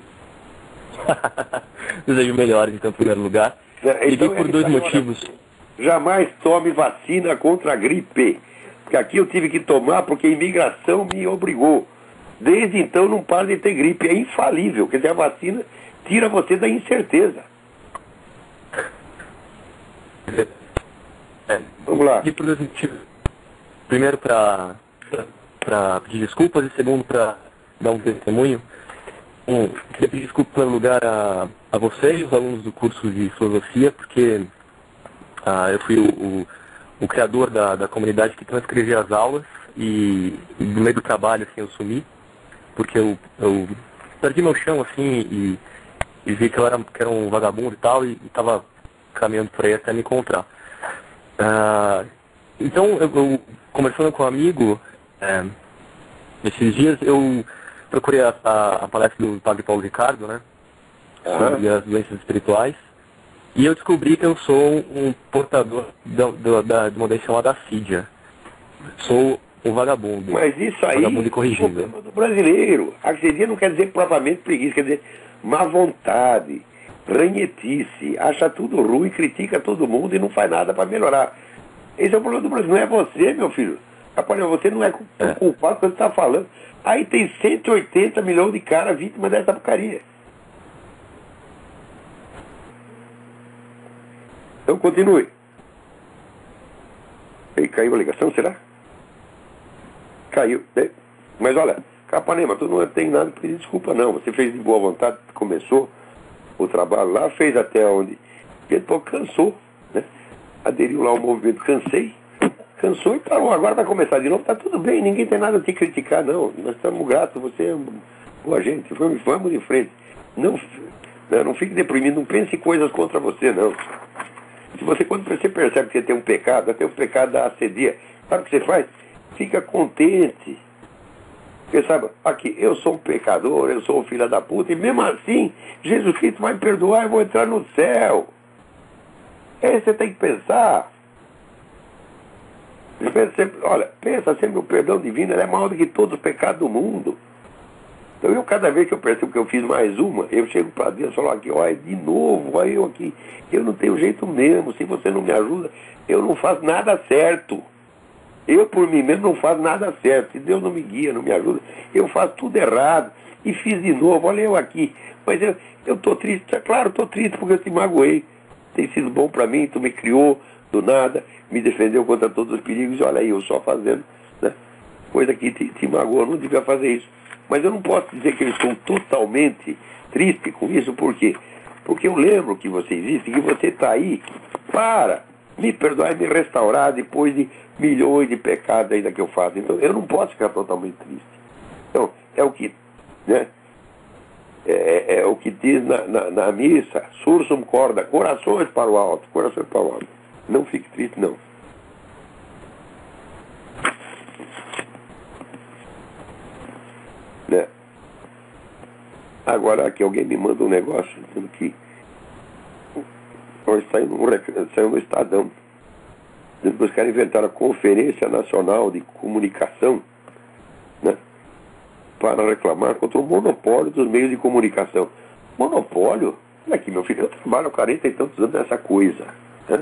Desejo melhores, então, em primeiro lugar. Liguei por dois motivos. Jamais tome vacina contra a gripe. Porque aqui eu tive que tomar porque a imigração me obrigou. Desde então não para de ter gripe. É infalível. Quer dizer, a vacina tira você da incerteza. Vamos lá. Liguei por dois motivos. Primeiro para pedir desculpas e segundo para dar um testemunho. Queria pedir desculpa em primeiro lugar a vocês, os alunos do curso de filosofia, porque eu fui o criador da comunidade que transcrevia as aulas e no meio do trabalho assim, eu sumi, porque eu perdi meu chão assim e vi que eu era um vagabundo e tal, e estava caminhando por aí até me encontrar. Então, eu conversando com um amigo, esses dias eu procurei a palestra do Padre Paulo Ricardo, né? Sobre as doenças espirituais. E eu descobri que eu sou um portador de uma doença chamada assídia. Sou um vagabundo. Mas isso aí vagabundo é incorrigível. problema do brasileiro. Assídia não quer dizer propriamente preguiça, quer dizer má vontade, ranhetice, acha tudo ruim, critica todo mundo e não faz nada para melhorar. Esse é o problema do Brasil. Não é você, meu filho. Você não é culpado do que você está falando. Aí tem 180 milhões de caras vítimas dessa porcaria. Então continue. E caiu a ligação, será? Caiu. Mas olha, Capanema, tu não tem nada para pedir desculpa não. Você fez de boa vontade, começou o trabalho lá, fez até onde. E depois cansou. Né? aderiu lá ao movimento Cansei, cansou e parou. Agora vai começar de novo, tá tudo bem, ninguém tem nada a te criticar, não. Nós estamos gratos, você é boa gente, vamos em frente. Não fique deprimido, não pense em coisas contra você, não. Quando você percebe que você tem um pecado, até o pecado da ascedia, sabe o que você faz? Fica contente. Porque sabe, aqui, eu sou um pecador, eu sou um filho da puta, e mesmo assim, Jesus Cristo vai me perdoar e eu vou entrar no céu. Aí você tem que pensar. Pensa sempre, o perdão divino é maior do que todos os pecados do mundo. Então cada vez que eu percebo que eu fiz mais uma, eu chego para Deus e falo aqui, olha, de novo, olha eu aqui, eu não tenho jeito mesmo, se você não me ajuda, eu não faço nada certo. Eu por mim mesmo não faço nada certo, se Deus não me guia, não me ajuda, eu faço tudo errado, e fiz de novo, olha eu aqui, mas eu estou triste, claro, estou triste porque eu te magoei, tem sido bom para mim, tu me criou do nada, me defendeu contra todos os perigos, e olha aí, eu só fazendo, né, coisa que te magoou, eu não devia fazer isso. Mas eu não posso dizer que eu estou totalmente triste com isso, por quê? Porque eu lembro que você existe, que você está aí para me perdoar e me restaurar depois de milhões de pecados ainda que eu faço. Então eu não posso ficar totalmente triste. Então, é o que, né? É o que diz na missa, sursum corda, corações para o alto, corações para o alto. Não fique triste, não. Né? Agora aqui alguém me manda um negócio dizendo que hoje saiu no Estadão dizendo que os caras inventaram a Conferência Nacional de Comunicação, né, para reclamar contra o monopólio dos meios de comunicação. Monopólio? Olha aqui, meu filho, eu trabalho há 40 e tantos anos nessa coisa, né?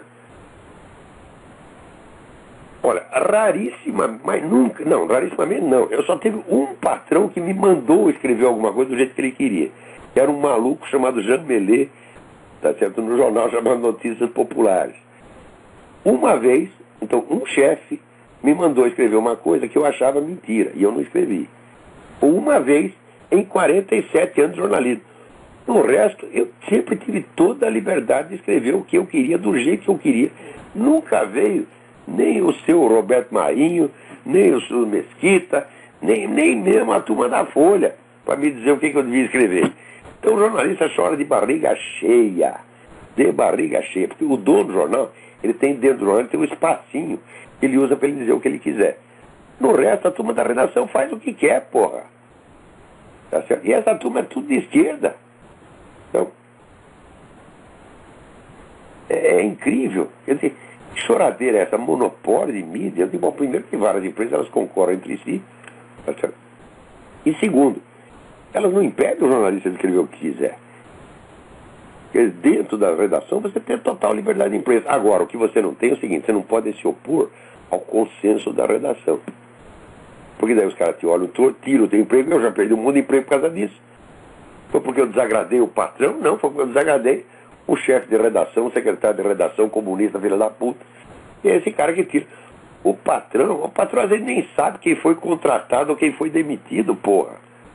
Olha, raríssima, mas nunca, não, rarissimamente não. Eu só tive um patrão que me mandou escrever alguma coisa do jeito que ele queria. Que era um maluco chamado Jean Mellet, tá certo, no jornal chamado Notícias Populares. Uma vez, então, um chefe me mandou escrever uma coisa que eu achava mentira, e eu não escrevi. Uma vez em 47 anos de jornalismo. No resto, eu sempre tive toda a liberdade de escrever o que eu queria, do jeito que eu queria. Nunca veio nem o seu Roberto Marinho, nem o seu Mesquita, nem mesmo a turma da Folha, para me dizer o que eu devia escrever. Então o jornalista chora de barriga cheia, porque o dono do jornal, ele tem dentro do jornal, ele tem um espacinho que ele usa para ele dizer o que ele quiser. No resto, a turma da redação faz o que quer, porra. Tá certo? E essa turma é tudo de esquerda. Então, é incrível. Quer dizer, choradeira essa, monopólio de mídia. Eu digo, primeiro que várias empresas, elas concorrem entre si. Tá certo? E segundo, elas não impedem o jornalista de escrever o que quiser. Porque dentro da redação você tem total liberdade de imprensa. Agora, o que você não tem é o seguinte, você não pode se opor ao consenso da redação. Porque daí os caras te olham, tiram o teu emprego, eu já perdi um monte de emprego por causa disso. Foi porque eu desagradei o patrão? Não, foi porque eu desagradei o chefe de redação, o secretário de redação, comunista, filha da puta. E é esse cara que tira. O patrão às vezes nem sabe quem foi contratado ou quem foi demitido, porra.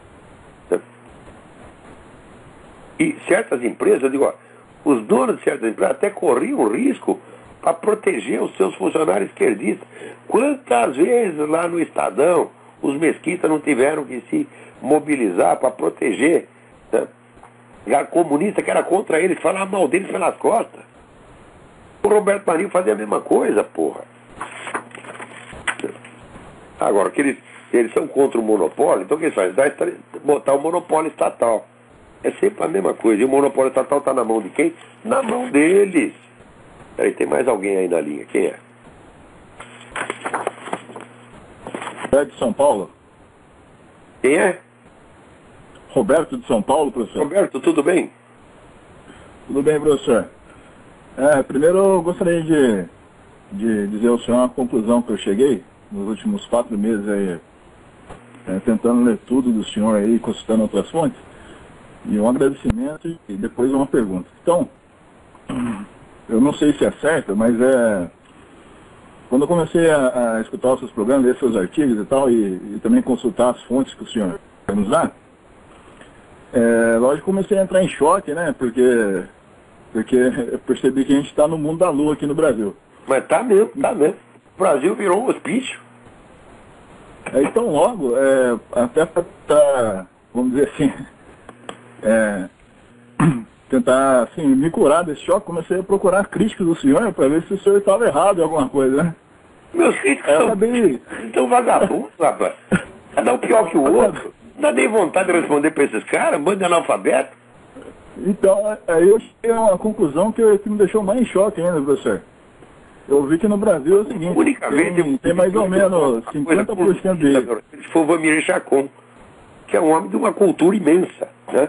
E certas empresas, eu digo, ó, os donos de certas empresas até corriam risco para proteger os seus funcionários esquerdistas. Quantas vezes lá no Estadão os mesquitas não tiveram que se mobilizar para proteger, né, a comunista que era contra eles, que falava mal deles pelas costas. O Roberto Marinho fazia a mesma coisa, porra. Agora, que eles são contra o monopólio, então o que eles fazem? Botar o monopólio estatal. É sempre a mesma coisa. E o monopólio estatal está na mão de quem? Na mão deles. Peraí, tem mais alguém aí na linha. Quem é? É de São Paulo. Quem é? Roberto de São Paulo, professor. Roberto, tudo bem? Tudo bem, professor. Primeiro eu gostaria de dizer ao senhor uma conclusão que eu cheguei nos últimos 4 meses aí, tentando ler tudo do senhor aí, consultando outras fontes, e um agradecimento e depois uma pergunta. Então, eu não sei se é certo, mas quando eu comecei a escutar os seus programas, ler seus artigos e tal, e também consultar as fontes que o senhor nos dá, lógico, comecei a entrar em choque, né? Porque eu percebi que a gente está no mundo da lua aqui no Brasil. Mas tá mesmo, tá mesmo. O Brasil virou um hospício. Então logo, até para vamos dizer assim, tentar assim, me curar desse choque, comecei a procurar críticas do senhor para ver se o senhor estava errado em alguma coisa, né? Meus críticos são vagabundos, rapaz. Cada um pior que o outro. Não dei vontade de responder para esses caras, bando de analfabeto. Então, aí eu cheguei a uma conclusão que me deixou mais em choque ainda, professor. Eu vi que no Brasil é o seguinte, tem mais ou menos 50% dele. Se for Vamir Chacon, que é um homem de uma cultura imensa, né?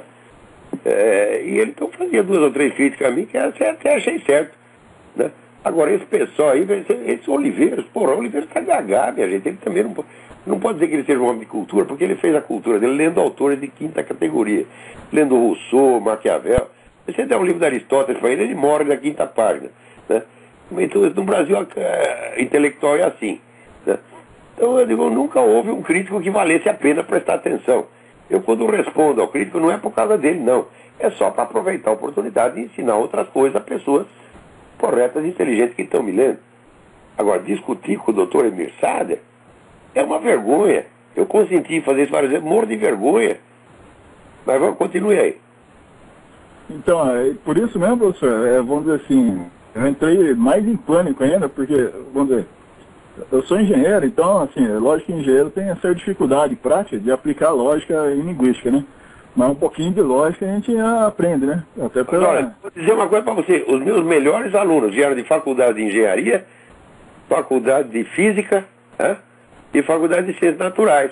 E ele então fazia 2 ou 3 críticas a mim, que essa até achei certo, né? Agora, esse pessoal aí, esse Oliveiras, o Oliveiras tá gagá, minha gente. Ele também não pode dizer que ele seja um homem de cultura, porque ele fez a cultura dele lendo autores de 5ª categoria. Lendo Rousseau, Maquiavel. Se você der um livro de Aristóteles para ele morre na 5ª página, né? Então, no Brasil, intelectual é assim, né? Então, eu digo, nunca houve um crítico que valesse a pena prestar atenção. Eu, quando respondo ao crítico, não é por causa dele, não. É só para aproveitar a oportunidade de ensinar outras coisas a pessoas corretas e inteligentes que estão me lendo. Agora, discutir com o doutor Emir Sader é uma vergonha. Eu consenti em fazer isso várias vezes, morro de vergonha. Mas vamos, continue aí. Então, por isso mesmo, professor, vamos dizer assim, eu entrei mais em pânico ainda, porque, vamos dizer, eu sou engenheiro, então, assim, é lógico que engenheiro tem essa dificuldade prática de aplicar lógica em linguística, né? Mas um pouquinho de lógica a gente aprende, né? Até pela... Olha, vou dizer uma coisa para você. Os meus melhores alunos vieram de faculdade de engenharia, faculdade de física, né? E faculdade de ciências naturais.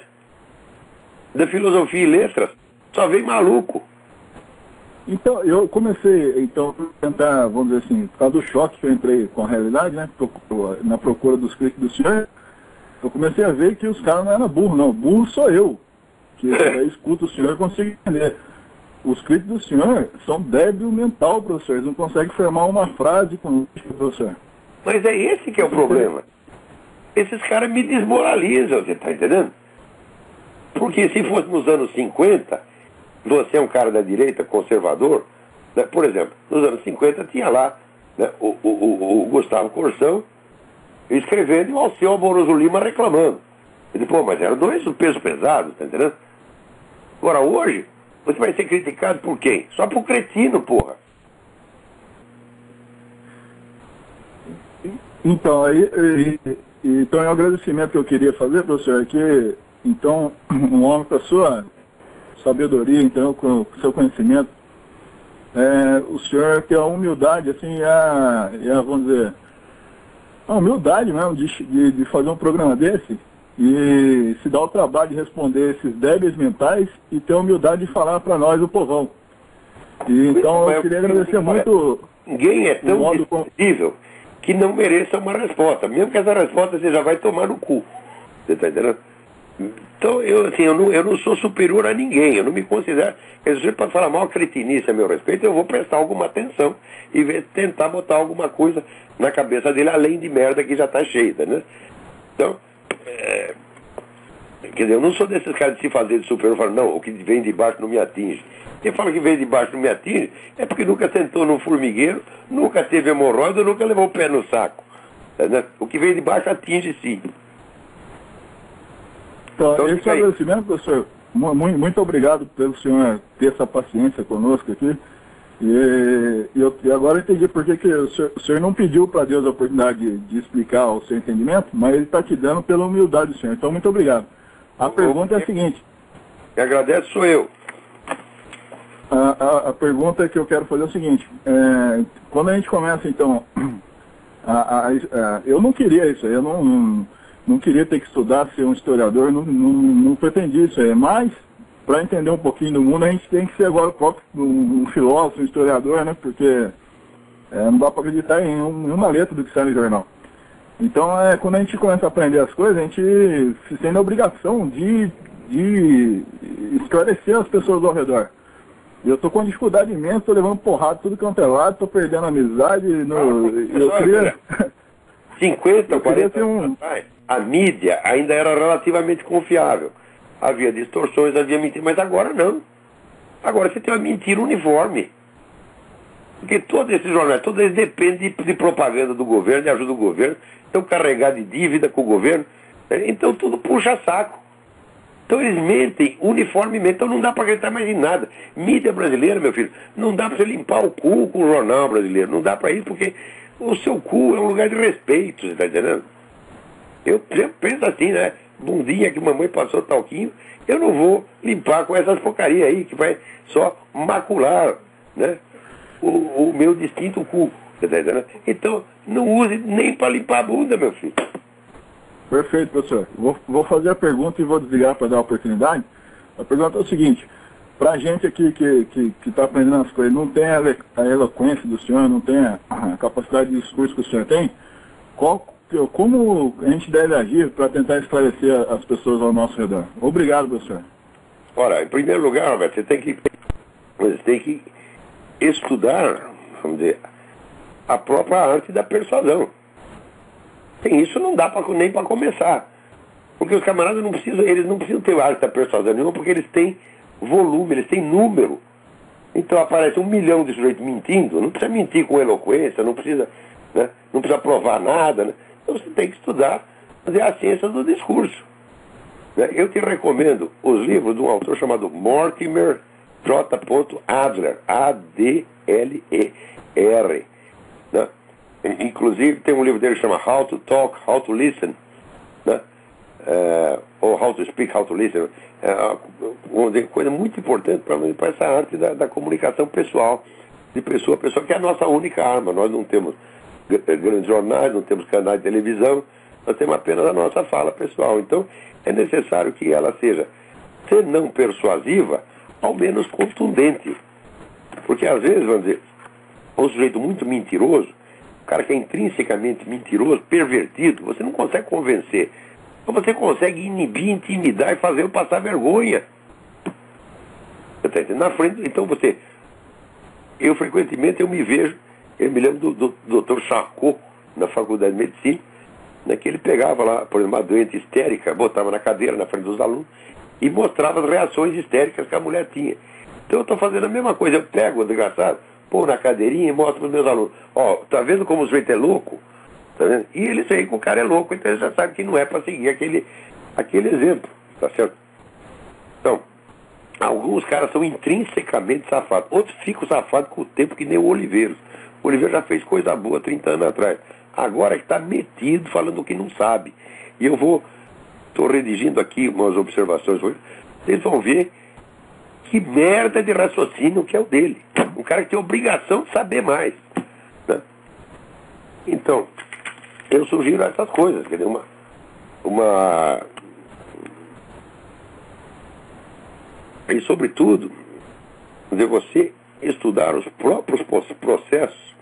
Da filosofia e letras, só veio maluco. Então, eu comecei, a tentar, vamos dizer assim, por causa do choque que eu entrei com a realidade, né? Na procura dos críticos do senhor, eu comecei a ver que os caras não eram burros, não. Burro sou eu. Que eu escuto o senhor e consigo entender. Os críticos do senhor são débil mental, professor. Eles não conseguem formar uma frase com o professor. Mas é esse que é o problema. Esses caras me desmoralizam, você está entendendo? Porque se fosse nos anos 50, você é um cara da direita, conservador, né? Por exemplo, nos anos 50 tinha lá, né, o Gustavo Corsão escrevendo e o Alceu Amoroso Lima reclamando. Ele, pô, mas eram 2 pesos pesados, tá entendendo? Agora, hoje, você vai ser criticado por quem? Só por cretino, porra. Então, então, é um agradecimento que eu queria fazer, professor, é que, então, um homem com a sua sabedoria, então, com o seu conhecimento, o senhor tem a humildade, assim, vamos dizer, a humildade mesmo de fazer um programa desse, e se dar o trabalho de responder esses débeis mentais e ter a humildade de falar para nós, o povão. E, então eu queria agradecer muito. Ninguém é tão disponível que não mereça uma resposta. Mesmo que essa resposta você já vai tomar no cu. Você está entendendo? Então, eu não sou superior a ninguém. Eu não me considero... Se você pode falar mal cretinice a meu respeito, eu vou prestar alguma atenção e tentar botar alguma coisa na cabeça dele, além de merda que já está cheia, né? Então... quer dizer, eu não sou desses caras de se fazer de superior e falar, não, o que vem de baixo não me atinge. Quem fala que vem de baixo não me atinge é porque nunca sentou num formigueiro, nunca teve hemorroida, nunca levou o pé no saco. Né? O que vem de baixo atinge sim. Então, esse é o agradecimento, professor. Muito obrigado pelo senhor ter essa paciência conosco aqui. E agora eu entendi por que o senhor não pediu para Deus a oportunidade de explicar o seu entendimento, mas ele está te dando pela humildade do senhor. Então, muito obrigado. A pergunta é a seguinte. Quem agradece sou eu. A pergunta que eu quero fazer é o seguinte. Quando a gente começa, então... eu não queria isso aí. Eu não queria ter que estudar, ser um historiador. Não pretendi isso aí. Mas... para entender um pouquinho do mundo, a gente tem que ser agora próprio um filósofo, um historiador, né? Porque não dá para acreditar em uma letra do que sai no jornal. Então, quando a gente começa a aprender as coisas, a gente se sente a obrigação de esclarecer as pessoas ao redor. Eu estou com dificuldade imensa, estou levando porrada tudo quanto é lado, estou perdendo amizade. Eu queria... 50, 40 anos atrás, a mídia ainda era relativamente confiável. Havia distorções, havia mentiras, mas agora não. Agora você tem uma mentira uniforme. Porque todos esses jornais, todos eles dependem de propaganda do governo, de ajuda do governo, estão carregados de dívida com o governo, né? Então tudo puxa saco. Então eles mentem uniformemente, então não dá para acreditar mais em nada. Mídia brasileira, meu filho, não dá para você limpar o cu com o jornal brasileiro, não dá para isso, porque o seu cu é um lugar de respeito, você está entendendo? Eu penso assim, né? Bundinha que mamãe passou talquinho, eu não vou limpar com essas porcarias aí, que vai só macular, né? O meu distinto cu, você está entendendo? Então, não use nem para limpar a bunda, meu filho. Perfeito, professor. Vou fazer a pergunta e vou desligar para dar a oportunidade. A pergunta é o seguinte: para a gente aqui que está aprendendo as coisas, não tem a eloquência do senhor, não tem a capacidade de discurso que o senhor tem, como a gente deve agir para tentar esclarecer as pessoas ao nosso redor? Obrigado, professor. Ora, em primeiro lugar, Roberto, você tem que estudar, vamos dizer, a própria arte da persuasão. Sem isso não dá nem para começar. Porque os camaradas não precisam ter arte da persuasão nenhuma, porque eles têm volume, eles têm número. Então aparece 1 milhão de sujeitos mentindo, não precisa mentir com eloquência, não precisa, né, não precisa provar nada, né? Então você tem que estudar, fazer a ciência do discurso. Né? Eu te recomendo os livros de um autor chamado Mortimer J. Adler, A-D-L-E-R. Né? Inclusive tem um livro dele que chama How to Talk, How to Listen, né? Ou How to Speak, How to Listen. Uma coisa muito importante para essa arte da comunicação pessoal, de pessoa a pessoa, que é a nossa única arma. Nós não temos grandes jornais, não temos canais de televisão, nós temos apenas a nossa fala pessoal. Então é necessário que ela seja, se não persuasiva, ao menos contundente. Porque às vezes, vamos dizer, um sujeito muito mentiroso, o cara que é intrinsecamente mentiroso, pervertido, você não consegue convencer. Mas você consegue inibir, intimidar e fazer ele passar vergonha. Você tá entendendo? Na frente, então eu frequentemente me lembro do Dr. Charcot, na Faculdade de Medicina, né, que ele pegava lá, por exemplo, uma doente histérica, botava na cadeira, na frente dos alunos, e mostrava as reações histéricas que a mulher tinha. Então eu estou fazendo a mesma coisa, eu pego o desgraçado, pôr na cadeirinha e mostro para os meus alunos. Ó, tá vendo como o sujeito é louco? Tá vendo? E eles veem que o cara é louco, então eles já sabem que não é para seguir aquele exemplo, tá certo? Então, alguns caras são intrinsecamente safados, outros ficam safados com o tempo, que nem o Oliveiros. O Oliveiros já fez coisa boa 30 anos atrás. Agora está metido falando o que não sabe. E estou redigindo aqui umas observações, vocês vão ver que merda de raciocínio que é o dele. Um cara que tem obrigação de saber mais, né? Então, eu sugiro essas coisas, quer dizer, e sobretudo, de você estudar os próprios processos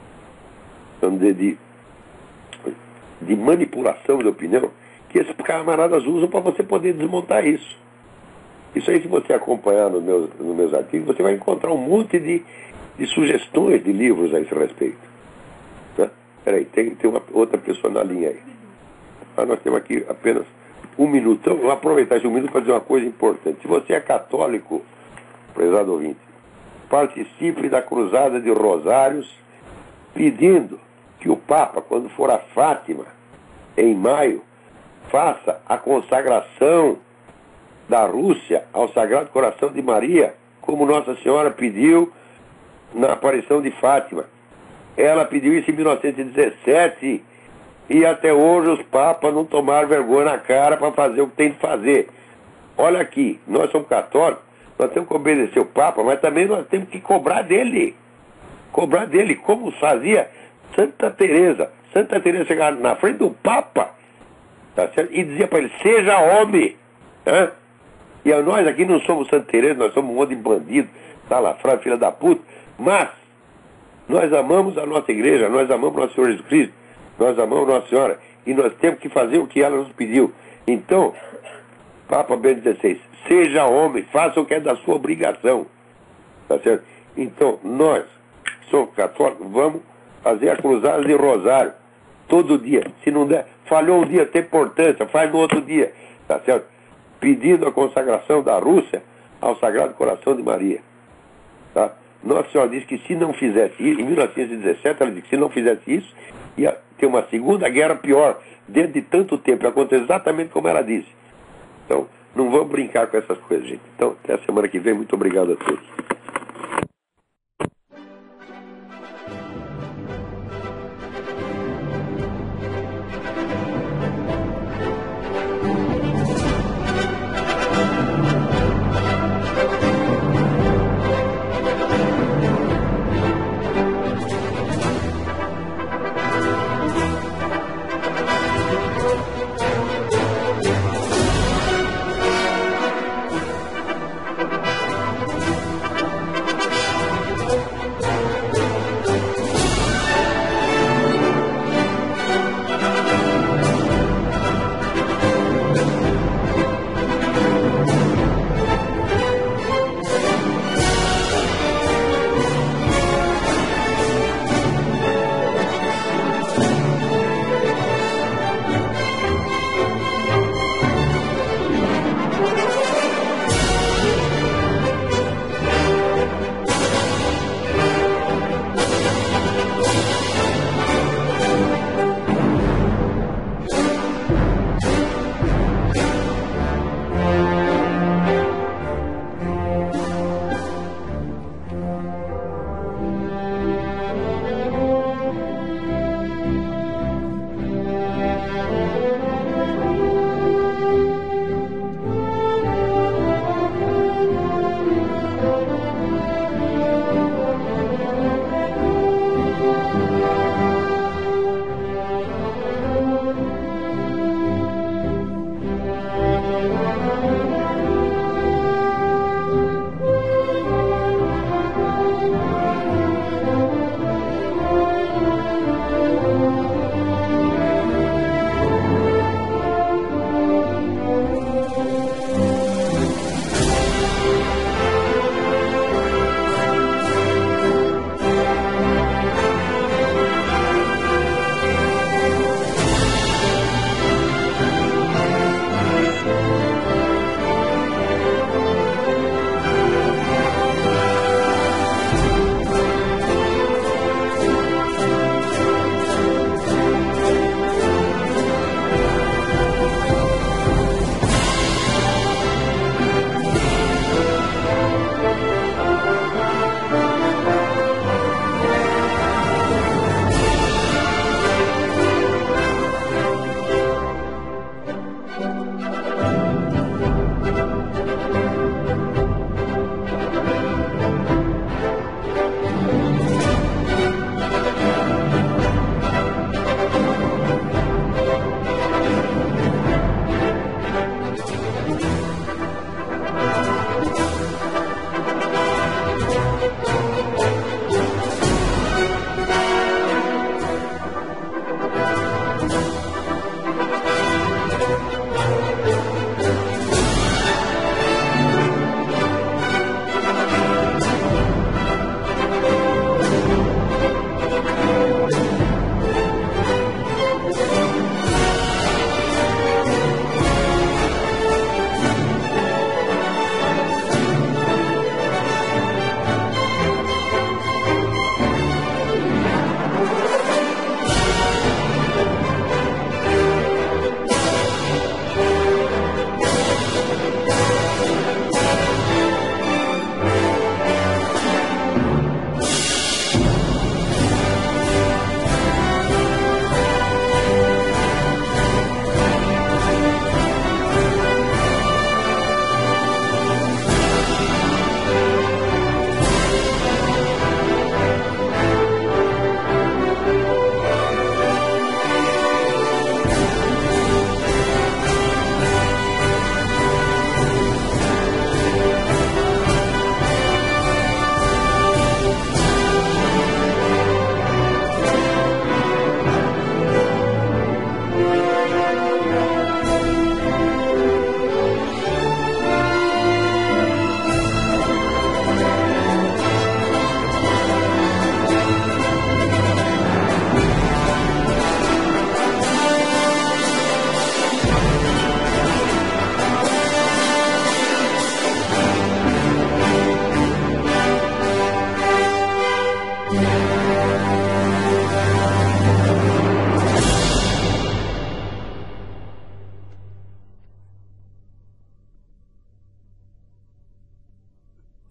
de manipulação de opinião que esses camaradas usam para você poder desmontar isso. Isso aí, se você acompanhar nos meus artigos, você vai encontrar um monte de sugestões de livros a esse respeito. Né? Peraí, tem uma outra pessoa na linha aí. Nós temos aqui apenas 1 minuto. Então, vou aproveitar esse 1 minuto para dizer uma coisa importante. Se você é católico, prezado ouvinte, participe da cruzada de rosários, pedindo que o Papa, quando for a Fátima, em maio, faça a consagração da Rússia ao Sagrado Coração de Maria, como Nossa Senhora pediu na aparição de Fátima. Ela pediu isso em 1917 e até hoje os papas não tomaram vergonha na cara para fazer o que tem de fazer. Olha aqui, nós somos católicos, nós temos que obedecer o Papa, mas também nós temos que cobrar dele. Cobrar dele, como fazia Santa Teresa. Santa Teresa chegava na frente do Papa, tá certo? E dizia para ele, seja homem. Né? E nós aqui não somos Santa Teresa, nós somos um monte de bandido, salafrado, filha da puta, mas nós amamos a nossa igreja, nós amamos nosso Senhor Jesus Cristo, nós amamos Nossa Senhora, e nós temos que fazer o que ela nos pediu. Então, Papa Bento XVI, seja homem, faça o que é da sua obrigação. Tá certo? Então, nós, somos católicos, vamos fazer a cruzada de rosário todo dia. Se não der, falhou um dia, tem importância, faz no outro dia. Tá certo? Pedindo a consagração da Rússia ao Sagrado Coração de Maria. Tá? Nossa Senhora disse que se não fizesse isso, em 1917 ela disse que se não fizesse isso, ia ter uma segunda guerra pior, dentro de tanto tempo. Aconteceu exatamente como ela disse. Então, não vamos brincar com essas coisas, gente. Então, até a semana que vem. Muito obrigado a todos.